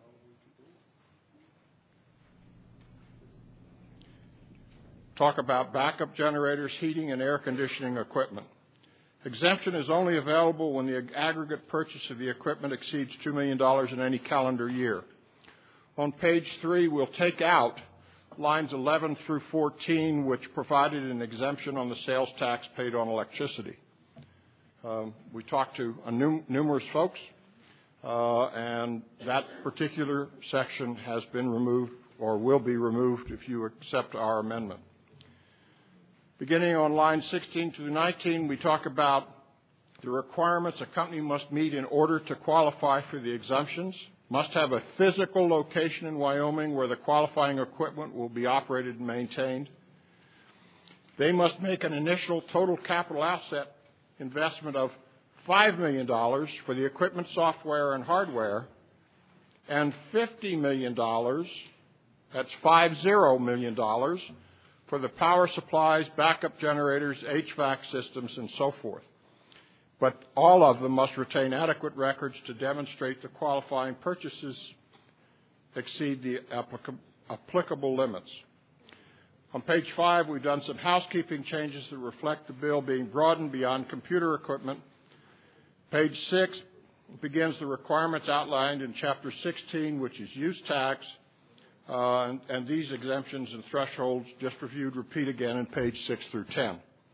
Talk about backup generators, heating, and air conditioning equipment. Exemption is only available when the aggregate purchase of the equipment exceeds $2 million in any calendar year. On page 3, we'll take out lines 11 through 14, which provided an exemption on the sales tax paid on electricity. We talked to numerous folks, and that particular section has been removed or will be removed if you accept our amendment. Beginning on lines 16 through 19, we talk about the requirements a company must meet in order to qualify for the exemptions. Must have a physical location in Wyoming where the qualifying equipment will be operated and maintained. They must make an initial total capital asset investment of $5 million for the equipment, software, and hardware, and $50 million, that's $50 million, for the power supplies, backup generators, HVAC systems, and so forth. But all of them must retain adequate records to demonstrate the qualifying purchases exceed the applicable limits. On page 5, we've done some housekeeping changes that reflect the bill being broadened beyond computer equipment. Page 6 begins the requirements outlined in Chapter 16, which is use tax, and these exemptions and thresholds just reviewed repeat again in page 6 through 10.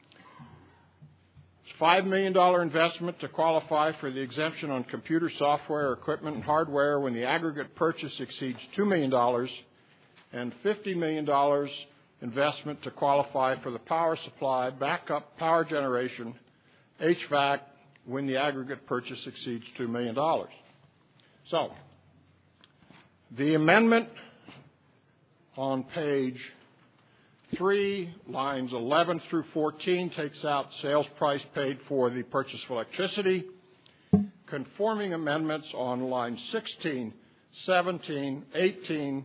It's $5 million investment to qualify for the exemption on computer software, equipment, and hardware when the aggregate purchase exceeds $2 million, and $50 million investment to qualify for the power supply, backup power generation, HVAC, when the aggregate purchase exceeds $2 million. So, the amendment on page 3, lines 11 through 14, takes out sales price paid for the purchase of electricity. Conforming amendments on lines 16, 17, 18.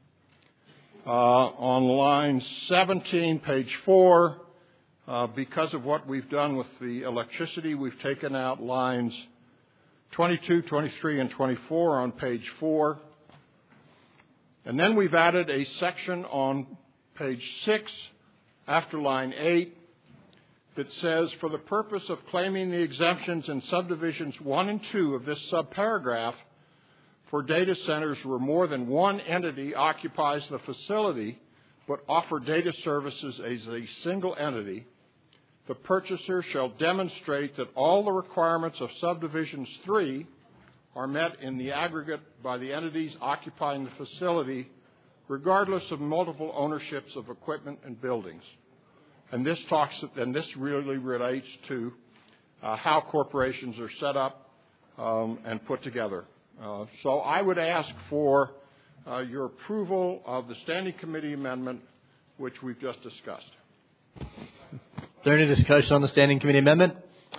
On line 17, page 4, because of what we've done with the electricity, we've taken out lines 22, 23, and 24 on page 4. And then we've added a section on page 6 after line 8 that says, for the purpose of claiming the exemptions in subdivisions 1 and 2 of this subparagraph for data centers where more than one entity occupies the facility but offer data services as a single entity, the purchaser shall demonstrate that all the requirements of subdivisions 3 are met in the aggregate by the entities occupying the facility, regardless of multiple ownerships of equipment and buildings. And this really relates to how corporations are set up and put together. So I would ask for your approval of the Standing Committee amendment, which we've just discussed. Is there any discussion on the Standing Committee amendment?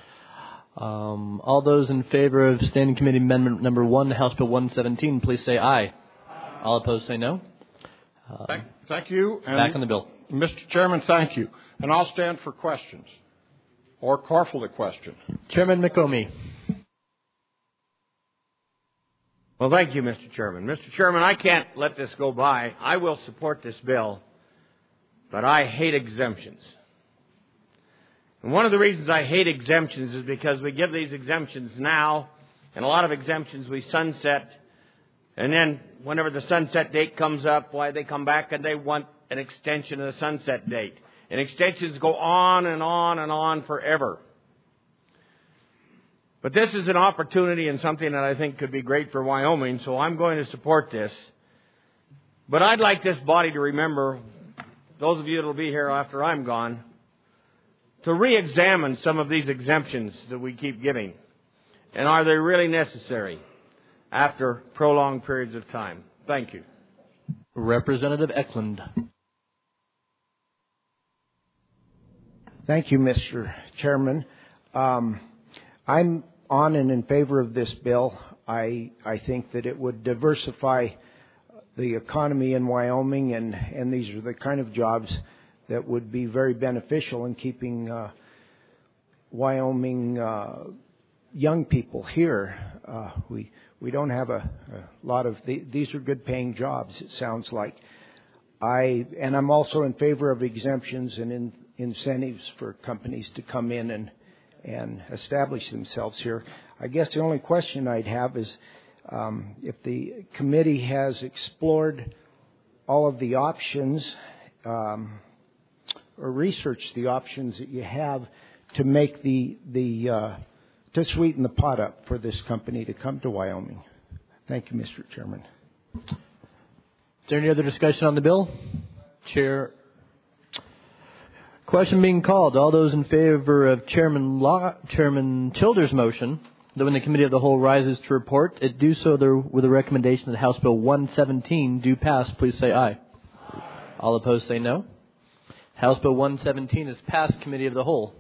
All those in favor of Standing Committee Amendment number 1, House Bill 117, please say aye. All opposed say no. Thank you. And back on the bill. Mr. Chairman, thank you. And I'll stand for questions or call for the question. Chairman McComey. Well, thank you, Mr. Chairman. Mr. Chairman, I can't let this go by. I will support this bill, but I hate exemptions. And one of the reasons I hate exemptions is because we give these exemptions now, and a lot of exemptions we sunset, and then whenever the sunset date comes up, they come back and they want an extension of the sunset date. And extensions go on and on and on forever. But this is an opportunity and something that I think could be great for Wyoming, so I'm going to support this. But I'd like this body to remember, those of you that will be here after I'm gone, to re-examine some of these exemptions that we keep giving. And are they really necessary after prolonged periods of time? Thank you. Representative Eklund. Thank you, Mr. Chairman. I'm on and in favor of this bill. I think that it would diversify the economy in Wyoming, and these are the kind of jobs that would be very beneficial in keeping Wyoming young people here. We don't have a lot of these are good paying jobs, it sounds like. I'm also in favor of exemptions and incentives for companies to come in and establish themselves here. I guess the only question I'd have is if the committee has explored all of the options or researched the options that you have to make to sweeten the pot up for this company to come to Wyoming. Thank you, Mr. Chairman. Is there any other discussion on the bill? Chair. Question being called. All those in favor of Chairman Childers' motion that when the Committee of the Whole rises to report, it do so with a recommendation that House Bill 117 do pass, please say aye. All opposed say no. House Bill 117 is passed, Committee of the Whole.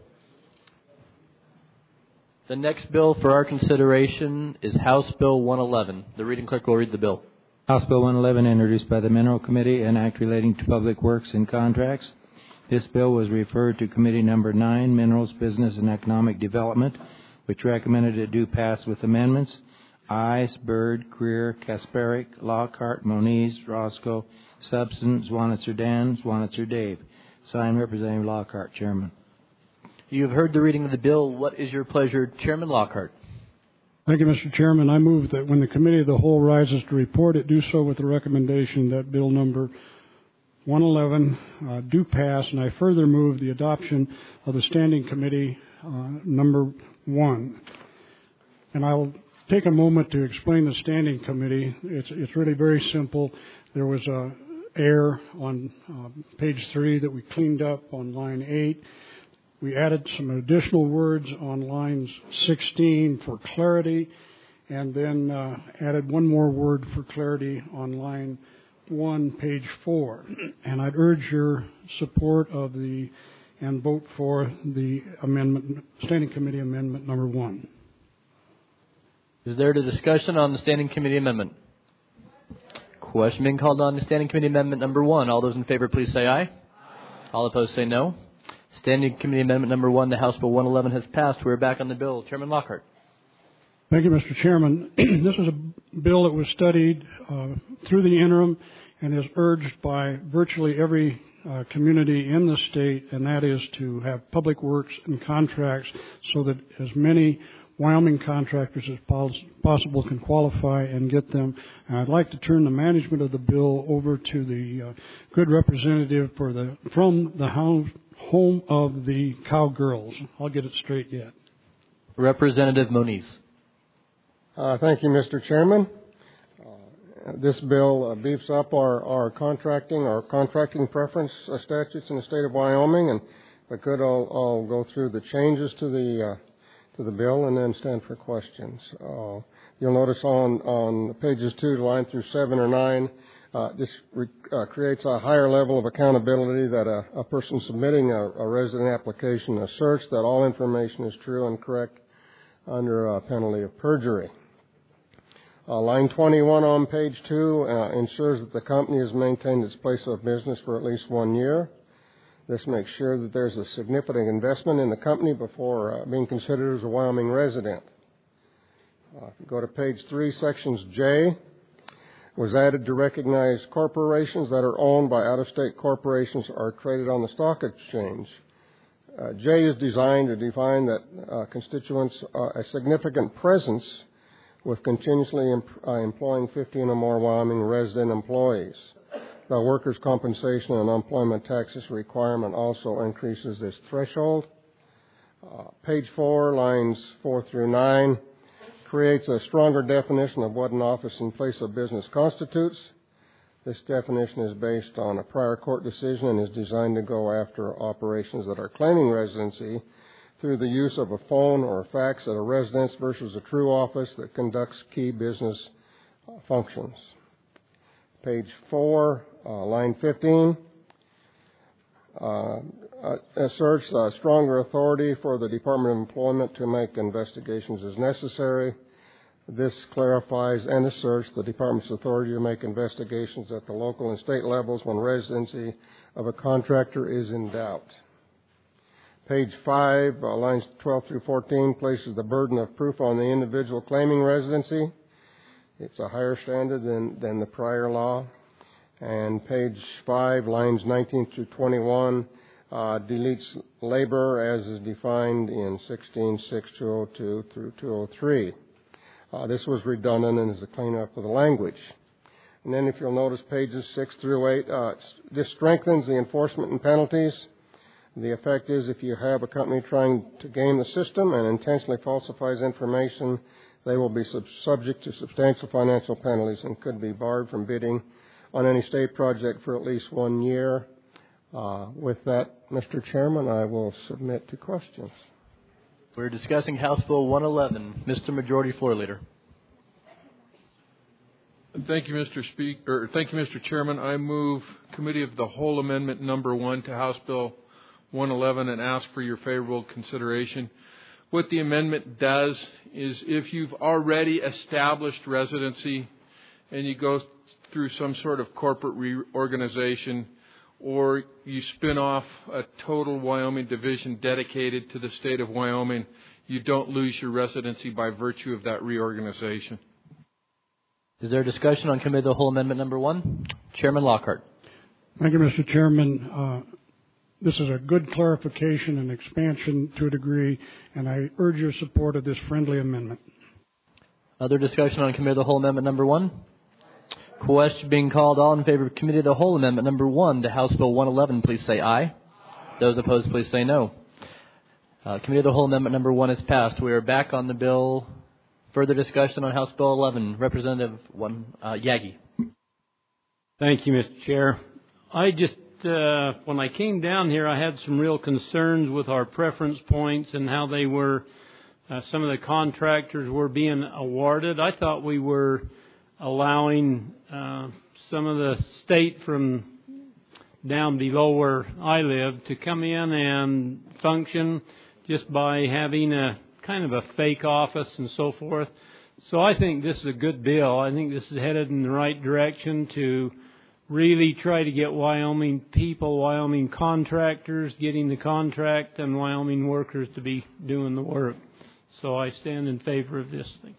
The next bill for our consideration is House Bill 111. The reading clerk will read the bill. House Bill 111, introduced by the Mineral Committee, an act relating to public works and contracts. This bill was referred to Committee Number 9, Minerals, Business, and Economic Development, which recommended it do pass with amendments. Ayes, Byrd, Greer, Kasparic, Lockhart, Moniz, Roscoe, Substance, Zwanitzer Dan, Zwanitzer Dave. Signed, Representative Lockhart, Chairman. You have heard the reading of the bill. What is your pleasure, Chairman Lockhart? Thank you, Mr. Chairman. I move that when the Committee of the Whole rises to report, it do so with the recommendation that Bill number 111 do pass, and I further move the adoption of the Standing Committee number 1. And I'll take a moment to explain the Standing Committee. It's really very simple. There was a error on page 3 that we cleaned up on line 8. We added some additional words on lines 16 for clarity, and then added one more word for clarity on line 1, page 4. And I'd urge your support of and vote for the amendment, Standing Committee Amendment number 1. Is there a discussion on the Standing Committee Amendment? Question being called on the Standing Committee Amendment number 1. All those in favor, please say aye. All opposed say no. Standing Committee Amendment number 1, the House Bill 111 has passed. We're back on the bill. Chairman Lockhart. Thank you, Mr. Chairman. This is a bill that was studied through the interim and is urged by virtually every community in the state, and that is to have public works and contracts so that as many Wyoming contractors as possible can qualify and get them. And I'd like to turn the management of the bill over to the good representative from the home of the Cowgirls. I'll get it straight yet. Representative Moniz. Thank you, Mr. Chairman. This bill beefs up our contracting preference statutes in the state of Wyoming, and if I could, I'll go through the changes to the bill and then stand for questions. You'll notice on pages 2 to line through 7 or 9, this creates a higher level of accountability that a person submitting a resident application asserts that all information is true and correct under a penalty of perjury. Line 21 on page 2 ensures that the company has maintained its place of business for at least 1 year. This makes sure that there's a significant investment in the company before being considered as a Wyoming resident. If you go to page 3, sections J, was added to recognize corporations that are owned by out-of-state corporations or traded on the stock exchange. J is designed to define that constituents a significant presence with continuously employing 15 or more Wyoming resident employees. The workers' compensation and unemployment taxes requirement also increases this threshold. Page 4, lines 4 through 9, creates a stronger definition of what an office and place of business constitutes. This definition is based on a prior court decision and is designed to go after operations that are claiming residency through the use of a phone or a fax at a residence versus a true office that conducts key business functions. Page 4, line 15, asserts stronger authority for the Department of Employment to make investigations as necessary. This clarifies and asserts the Department's authority to make investigations at the local and state levels when residency of a contractor is in doubt. Page 5, lines 12 through 14, places the burden of proof on the individual claiming residency. It's a higher standard than the prior law. And page 5, lines 19 through 21, deletes labor as is defined in 16.6.202 through 203. This was redundant and is a cleanup of the language. And then if you'll notice pages 6 through 8, this strengthens the enforcement and penalties. The effect is if you have a company trying to game the system and intentionally falsifies information, they will be subject to substantial financial penalties and could be barred from bidding on any state project for at least 1 year. With that, Mr. Chairman, I will submit to questions. We're discussing House Bill 111. Mr. Majority Floor Leader. Thank you, Mr. Chairman. I move Committee of the Whole Amendment number 1 to House Bill 111 and ask for your favorable consideration. What the amendment does is if you've already established residency and you go through some sort of corporate reorganization or you spin off a total Wyoming division dedicated to the state of Wyoming, you don't lose your residency by virtue of that reorganization. Is there a discussion on Committee of the Whole Amendment number 1? Chairman Lockhart. Thank you, Mr. Chairman. This is a good clarification and expansion to a degree, and I urge your support of this friendly amendment. Other discussion on Committee of the Whole Amendment number 1? Question being called. All in favor of Committee of the Whole Amendment number 1 to House Bill 111, please say aye. Those opposed, please say no. Committee of the Whole Amendment number 1 is passed. We are back on the bill. Further discussion on House Bill 11. Representative Yagi. Thank you, Mr. Chair. I just, when I came down here, I had some real concerns with our preference points and how they were, some of the contractors were being awarded. I thought we were allowing some of the state from down below where I live to come in and function just by having a kind of a fake office and so forth. So I think this is a good bill. I think this is headed in the right direction to really try to get Wyoming people, Wyoming contractors getting the contract, and Wyoming workers to be doing the work. So I stand in favor of this. Thank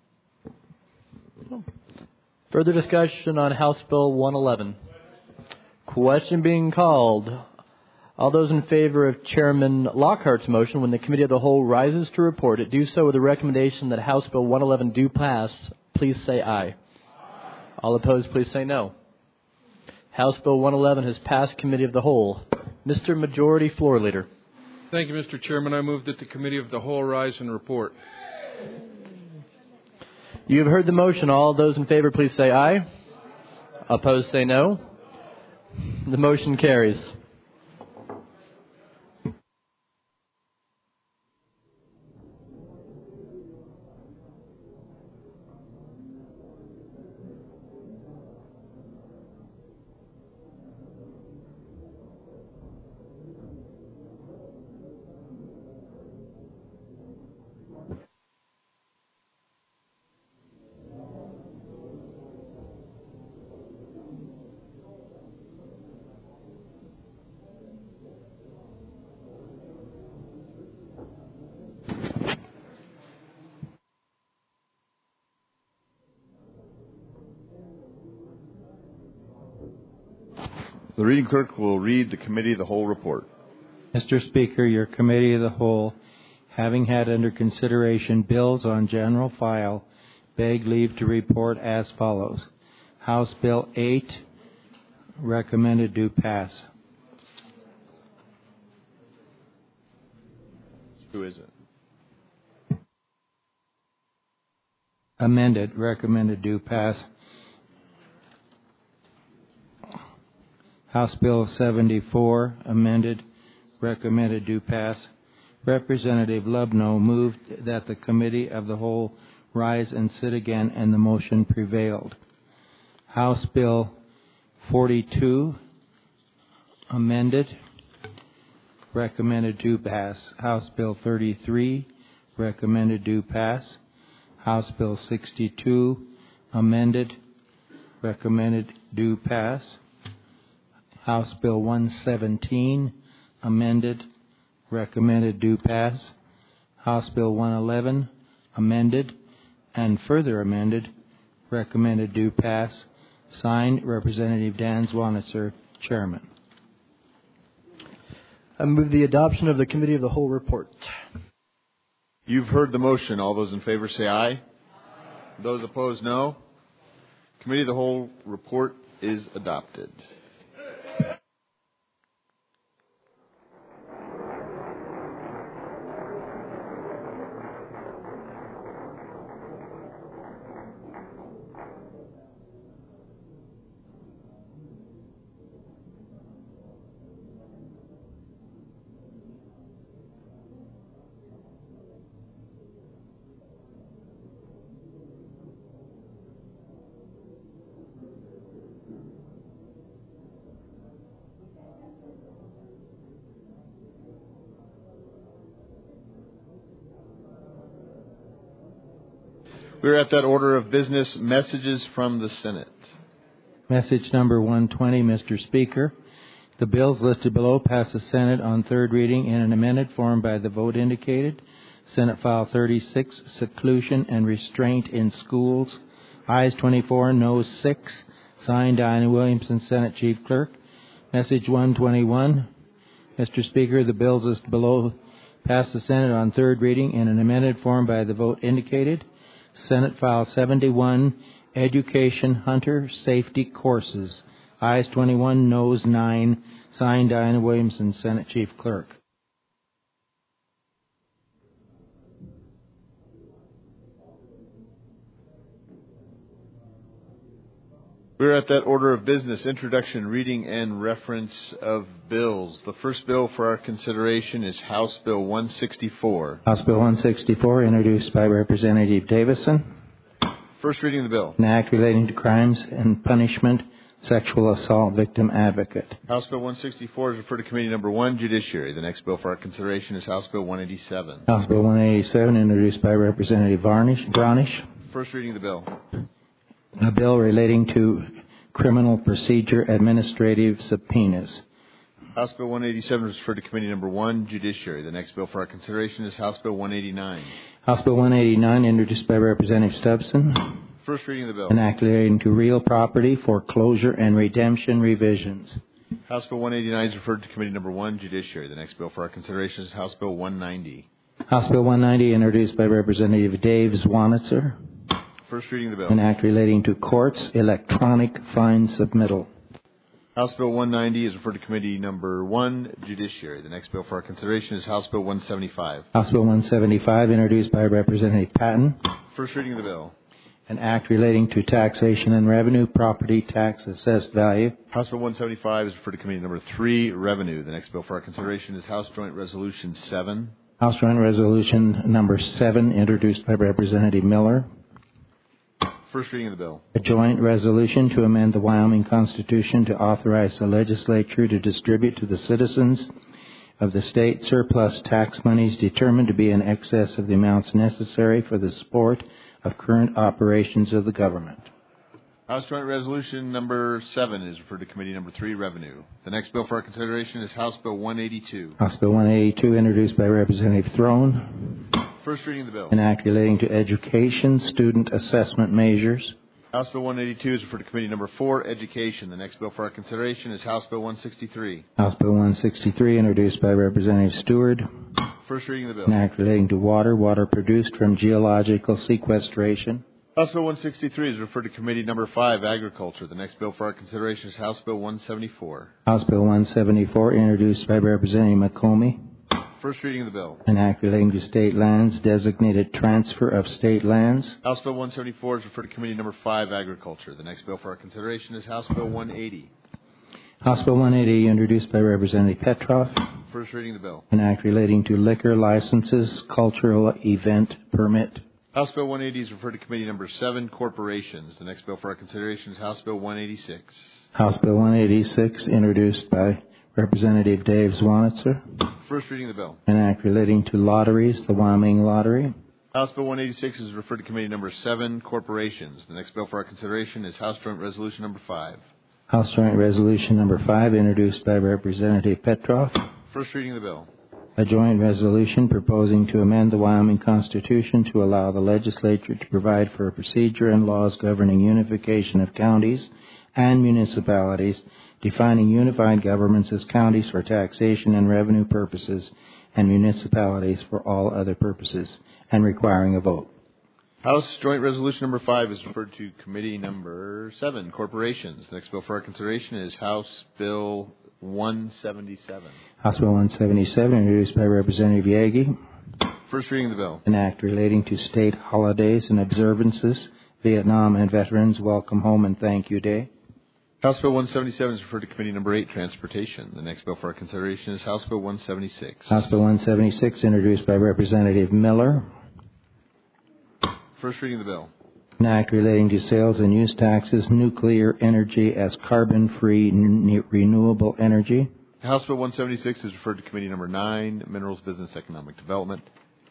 you. Further discussion on House Bill 111. Question being called. All those in favor of Chairman Lockhart's motion, when the Committee of the Whole rises to report it, do so with the recommendation that House Bill 111 do pass. Please say aye. All opposed, please say no. House Bill 111 has passed Committee of the Whole. Mr. Majority Floor Leader. Thank you, Mr. Chairman. I move that the Committee of the Whole rise and report. You have heard the motion. All those in favor, please say aye. Opposed, say no. The motion carries. The reading clerk will read the Committee of the Whole report. Mr. Speaker, your Committee of the Whole, having had under consideration bills on general file, beg leave to report as follows. House Bill 8, recommended do pass. Who is it? Amended, recommended do pass. House Bill 74, amended, recommended do pass. Representative Lubno moved that the Committee of the Whole rise and sit again, and the motion prevailed. House Bill 42, amended, recommended do pass. House Bill 33, recommended do pass. House Bill 62, amended, recommended do pass. House Bill 117, amended, recommended do pass. House Bill 111, amended, and further amended, recommended do pass. Signed, Representative Dan Zwanitzer, Chairman. I move the adoption of the Committee of the Whole report. You've heard the motion. All those in favor say aye. Those opposed, no. Committee of the Whole report is adopted. We're at that order of business, messages from the Senate. Message number 120, Mr. Speaker. The bills listed below pass the Senate on third reading in an amended form by the vote indicated. Senate File 36, Seclusion and Restraint in Schools. Ayes 24, Noes 6. Signed, Diana Williamson, Senate Chief Clerk. Message 121. Mr. Speaker, the bills listed below pass the Senate on third reading in an amended form by the vote indicated. Senate File 71, Education Hunter Safety Courses. Ayes 21, Noes 9. Signed, Diana Williamson, Senate Chief Clerk. We're at that order of business, introduction, reading, and reference of bills. The first bill for our consideration is House Bill 164. House Bill 164, introduced by Representative Davison. First reading of the bill. An act relating to crimes and punishment, sexual assault victim advocate. House Bill 164 is referred to Committee Number 1, Judiciary. The next bill for our consideration is House Bill 187. House Bill 187, introduced by Representative Brownish. First reading of the bill. A bill relating to criminal procedure administrative subpoenas. House Bill 187 is referred to Committee Number 1, Judiciary. The next bill for our consideration is House Bill 189. House Bill 189, introduced by Representative Stubbson. First reading of the bill. An act relating to real property, foreclosure, and redemption revisions. House Bill 189 is referred to Committee Number 1, Judiciary. The next bill for our consideration is House Bill 190. House Bill 190, introduced by Representative Dave Zwanitzer. First reading of the bill. An act relating to courts, electronic fine submittal. House Bill 190 is referred to Committee Number 1, Judiciary. The next bill for our consideration is House Bill 175. House Bill 175, introduced by Representative Patton. First reading of the bill. An act relating to taxation and revenue, property tax assessed value. House Bill 175 is referred to Committee Number 3, Revenue. The next bill for our consideration is House Joint Resolution 7. House Joint Resolution number 7, introduced by Representative Miller. First reading of the bill. A joint resolution to amend the Wyoming Constitution to authorize the legislature to distribute to the citizens of the state surplus tax monies determined to be in excess of the amounts necessary for the support of current operations of the government. House Joint Resolution number 7 is referred to Committee Number 3, Revenue. The next bill for our consideration is House Bill 182. House Bill 182, introduced by Representative Throne. First reading of the bill. An act relating to education, student assessment measures. House Bill 182 is referred to Committee Number 4, Education. The next bill for our consideration is House Bill 163. House Bill 163, introduced by Representative Stewart. First reading of the An bill. act relating to water produced from geological sequestration. House Bill 163 is referred to Committee Number 5, Agriculture. The next bill for our consideration is House Bill 174. House Bill 174, introduced by Representative McComey. First reading of the bill. An act relating to state lands, designated transfer of state lands. House Bill 174 is referred to Committee Number 5, Agriculture. The next bill for our consideration is House Bill 180. House Bill 180, introduced by Representative Petroff. First reading of the bill. An act relating to liquor licenses, cultural event permit. House Bill 180 is referred to Committee Number 7, Corporations. The next bill for our consideration is House Bill 186. House Bill 186, introduced by Representative Dave Zwanitzer. First reading of the bill. An act relating to lotteries, the Wyoming Lottery. House Bill 186 is referred to Committee Number 7, Corporations. The next bill for our consideration is House Joint Resolution Number 5. House Joint Resolution number 5, introduced by Representative Petroff. First reading of the bill. A joint resolution proposing to amend the Wyoming Constitution to allow the legislature to provide for a procedure and laws governing unification of counties and municipalities, defining unified governments as counties for taxation and revenue purposes and municipalities for all other purposes, and requiring a vote. House Joint Resolution number 5 is referred to Committee Number 7, Corporations. The next bill for our consideration is House Bill 177. House Bill 177, introduced by Representative Yagi. First reading of the bill. An act relating to state holidays and observances, Vietnam and Veterans Welcome Home and Thank You Day. House Bill 177 is referred to Committee Number 8, Transportation. The next bill for our consideration is House Bill 176. House Bill 176, introduced by Representative Miller. First reading of the bill. An act relating to sales and use taxes, nuclear energy as carbon-free renewable energy. House Bill 176 is referred to Committee Number 9, Minerals, Business, Economic Development.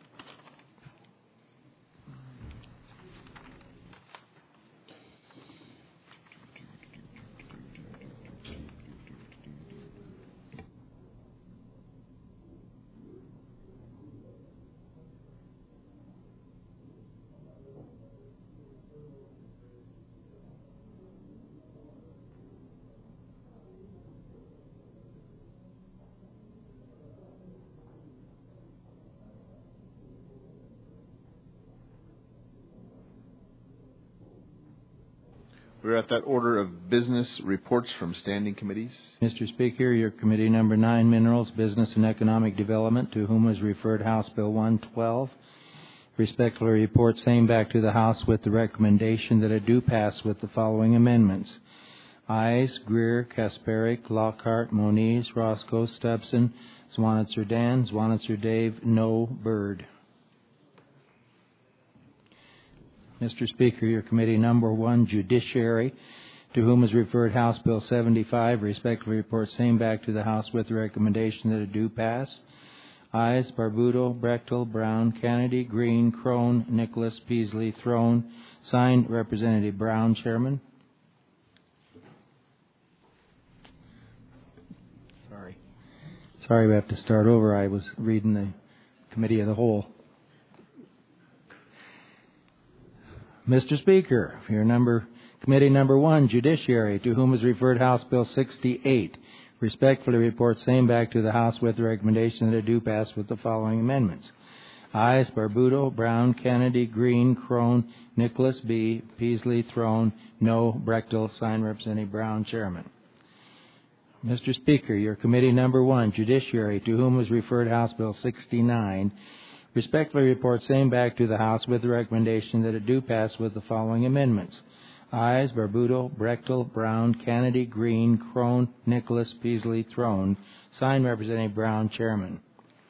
We're at that order of business reports from standing committees. Mr. Speaker, your Committee Number 9, Minerals, Business and Economic Development, to whom was referred House Bill 112, respectfully report same back to the House with the recommendation that it do pass with the following amendments. Ayes, Greer, Kasparic, Lockhart, Moniz, Roscoe, Stubbson, Zwanitzer Dan, Zwanitzer Dave, no Bird. Mr. Speaker, your Committee Number 1, Judiciary, to whom is referred House Bill 75, respectfully report same back to the House with the recommendation that it do pass. Ayes, Barbuto, Brechtel, Brown, Kennedy, Green, Crone, Nicholas, Peasley, Throne. Signed, Representative Brown, Chairman. Sorry we have to start over. I was reading the Committee of the Whole. Mr. Speaker, your Committee Number 1, Judiciary, to whom is referred House Bill 68, Respectfully report same back to the House with the recommendation that it do pass with the following amendments. Ayes, Barbudo, Brown, Kennedy, Green, Crone, Nicholas B., Peasley, Throne, no, Brechtel, signed Representative Brown, Chairman. Mr. Speaker, your committee number 1, Judiciary, to whom was referred House Bill 69, respectfully report same back to the House with the recommendation that it do pass with the following amendments. Ayes, Barbudo, Brechtel, Brown, Kennedy, Green, Crone, Nicholas, Peasley, Throne, signed Representative Brown, Chairman.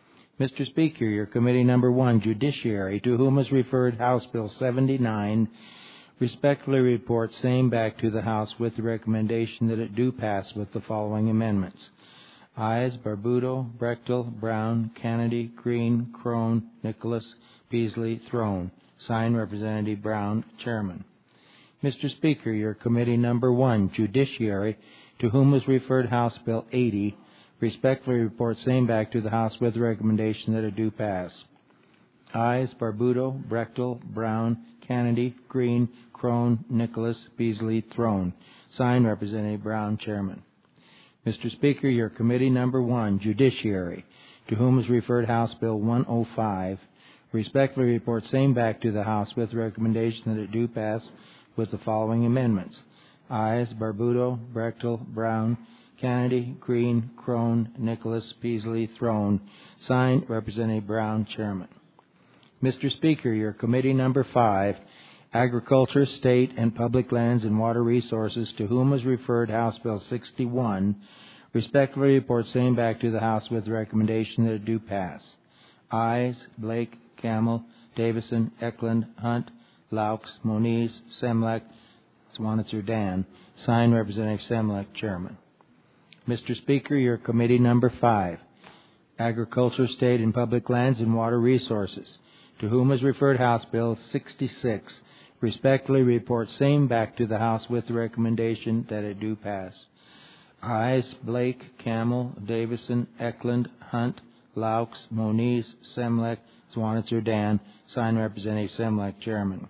Mr. Speaker, your committee number 1, Judiciary, to whom was referred House Bill 79, respectfully report same back to the House with the recommendation that it do pass with the following amendments. Ayes, Barbudo, Brechtel, Brown, Kennedy, Green, Crone, Nicholas, Peasley, Throne. Signed, Representative Brown, Chairman. Mr. Speaker, your committee number 1, Judiciary, to whom was referred House Bill 80, respectfully report same back to the House with the recommendation that it do pass. Ayes, Barbudo, Brechtel, Brown, Kennedy, Green, Crone, Nicholas, Peasley, Throne. Signed, Representative Brown, Chairman. Mr. Speaker, your committee number 1, Judiciary, to whom is referred House Bill 105, respectfully report same back to the House with the recommendation that it do pass with the following amendments. Ayes, Barbudo, Brechtel, Brown, Kennedy, Green, Crone, Nicholas, Peasley, Throne. Signed, Representative Brown, Chairman. Mr. Speaker, your committee number 5, Agriculture, State, and Public Lands and Water Resources, to whom is referred House Bill 61, respectfully report same back to the House with the recommendation that it do pass. Ayes, Blake, Camel, Davison, Eklund, Hunt, Laux, Moniz, Semlek, Swanitzer, Dan. Signed, Representative Semlek, Chairman. Mr. Speaker, your committee number 5, Agriculture, State, and Public Lands and Water Resources, to whom is referred House Bill 66, respectfully report same back to the House with the recommendation that it do pass. Ayes, Blake, Camel, Davison, Eklund, Hunt, Laux, Moniz, Semlek, Swanitzer, Dan. Signed, Representative Semlek, Chairman.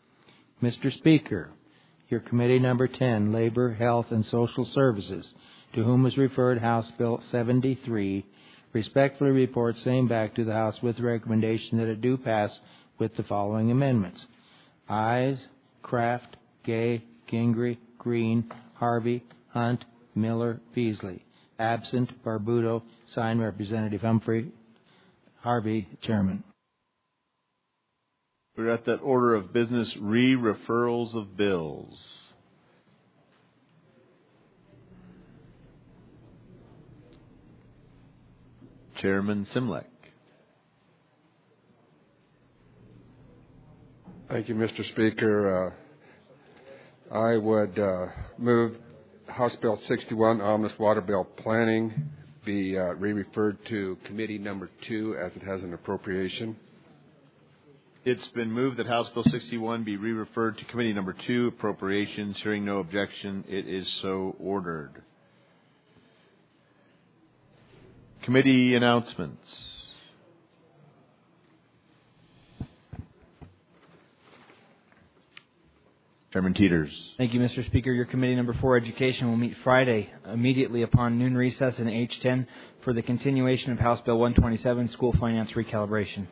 Mr. Speaker, your committee number 10, Labor, Health, and Social Services, to whom is referred House Bill 73, respectfully report same back to the House with the recommendation that it do pass with the following amendments. Ayes, Kraft, Gay, Gingrey, Green, Harvey, Hunt, Miller, Peasley. Absent, Barbudo. Signed, Representative Humphrey, Harvey, Chairman. We're at that order of business, re-referrals of bills. Chairman Semlek. Thank you, Mr. Speaker. I would move House Bill 61, Omnibus Water Bill Planning, be re-referred to Committee number 2 as it has an appropriation. It's been moved that House Bill 61 be re-referred to Committee number 2, Appropriations. Hearing no objection, it is so ordered. Committee announcements. Chairman Teeters. Thank you, Mr. Speaker. Your committee number 4, Education, will meet Friday immediately upon noon recess in H10 for the continuation of House Bill 127, School Finance Recalibration.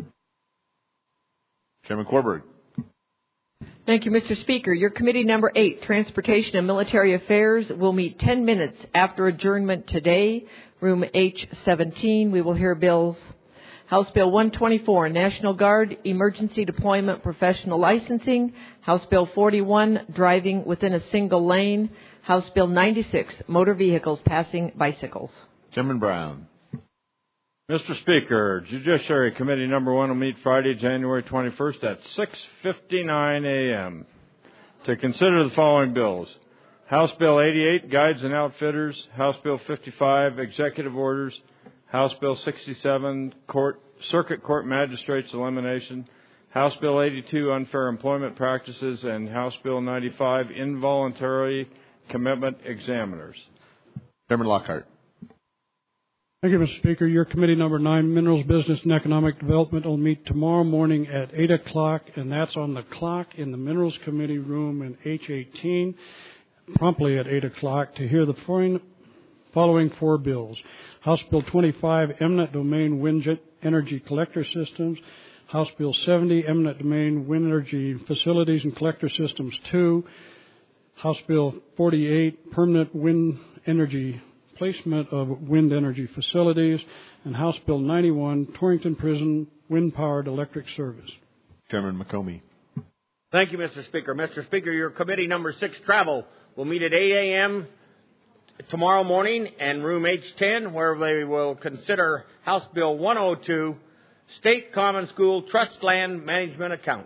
Chairman Korberg. Thank you, Mr. Speaker. Your committee number 8, Transportation and Military Affairs, will meet 10 minutes after adjournment today, room H17. We will hear bills. House Bill 124, National Guard Emergency Deployment Professional Licensing. House Bill 41, Driving Within a Single Lane. House Bill 96, Motor Vehicles Passing Bicycles. Chairman Brown. Mr. Speaker, Judiciary Committee number 1 will meet Friday, January 21st at 6:59 a.m. to consider the following bills. House Bill 88, Guides and Outfitters. House Bill 55, Executive Orders. House Bill 67, Circuit Court Magistrates Elimination. House Bill 82, Unfair Employment Practices. And House Bill 95, Involuntary Commitment Examiners. Chairman Lockhart. Thank you, Mr. Speaker. Your committee number 9, Minerals, Business, and Economic Development, will meet tomorrow morning at 8 o'clock, and that's on the clock in the Minerals Committee room in H18, promptly at 8 o'clock, to hear the following four bills. House Bill 25, Eminent Domain Wind Energy Collector Systems. House Bill 70, Eminent Domain Wind Energy Facilities and Collector Systems 2. House Bill 48, Permanent Wind Energy Placement of Wind Energy Facilities. And House Bill 91, Torrington Prison Wind-Powered Electric Service. Chairman McComey. Thank you, Mr. Speaker. Mr. Speaker, your committee number 6, Travel, will meet at 8 a.m. tomorrow morning in room H10, where they will consider House Bill 102, State Common School Trust Land Management Account.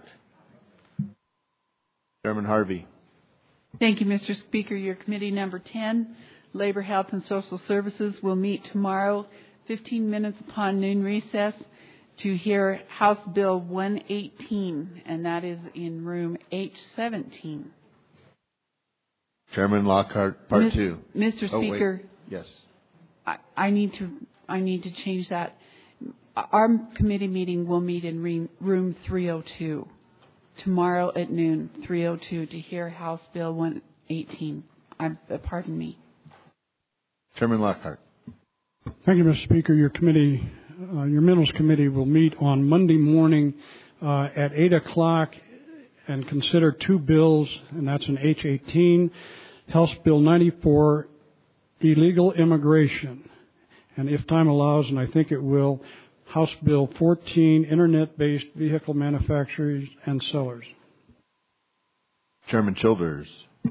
Chairman Harvey. Thank you, Mr. Speaker. Your committee number 10, Labor, Health, and Social Services, will meet tomorrow, 15 minutes upon noon recess, to hear House Bill 118, and that is in room H17. Chairman Lockhart, Part 2. Mr. Speaker. Yes. I need to change that. Our committee meeting will meet in room 302 tomorrow at noon, 302, to hear House Bill 118. Pardon me. Chairman Lockhart. Thank you, Mr. Speaker. Your committee, your Minerals Committee, will meet on Monday morning at 8 o'clock and consider two bills, and that's an H-18, House Bill 94, Illegal Immigration, and if time allows, and I think it will, House Bill 14, Internet-Based Vehicle Manufacturers and Sellers. Chairman Childers.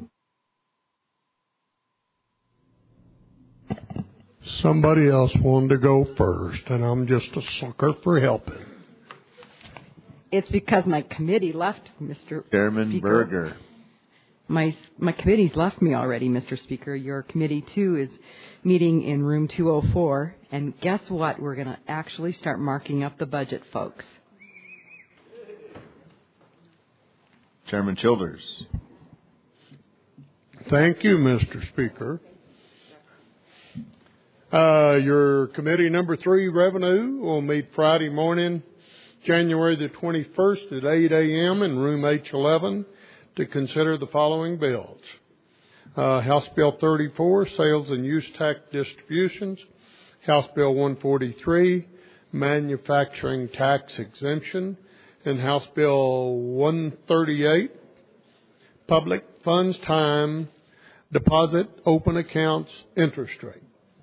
Somebody else wanted to go first, and I'm just a sucker for helping. It's because my committee left, Mr. Chairman Speaker. Berger. My committee's left me already, Mr. Speaker. Your committee, too, is meeting in room 204. And guess what? We're going to actually start marking up the budget, folks. Chairman Childers. Thank you, Mr. Speaker. Your committee number 3, Revenue, will meet Friday morning, January the 21st at 8 a.m. in room H11 to consider the following bills. House Bill 34, Sales and Use Tax Distributions. House Bill 143, Manufacturing Tax Exemption. And House Bill 138, Public Funds Time Deposit Open Accounts Interest Rate.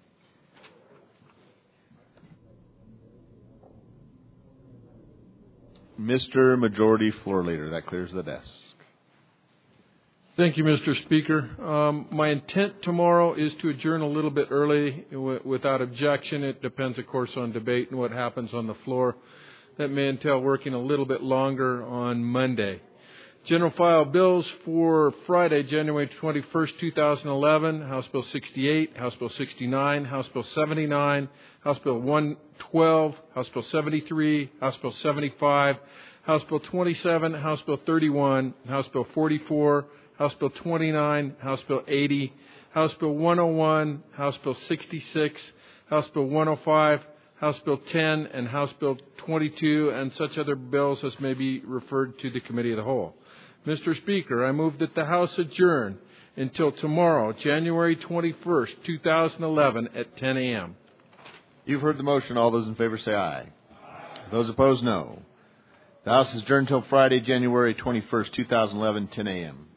Mr. Majority Floor Leader. That clears the desk. Thank you, Mr. Speaker. My intent tomorrow is to adjourn a little bit early without objection. It depends, of course, on debate and what happens on the floor. That may entail working a little bit longer on Monday. General file bills for Friday, January 21st, 2011, House Bill 68, House Bill 69, House Bill 79, House Bill 112, House Bill 73, House Bill 75, House Bill 27, House Bill 31, House Bill 44, House Bill 29, House Bill 80, House Bill 101, House Bill 66, House Bill 105, House Bill 10, and House Bill 22, and such other bills as may be referred to the Committee of the Whole. Mr. Speaker, I move that the House adjourn until tomorrow, January 21st, 2011, at 10 a.m. You've heard the motion. All those in favor say aye. Those opposed, no. The House is adjourned until Friday, January 21st, 2011, 10 a.m.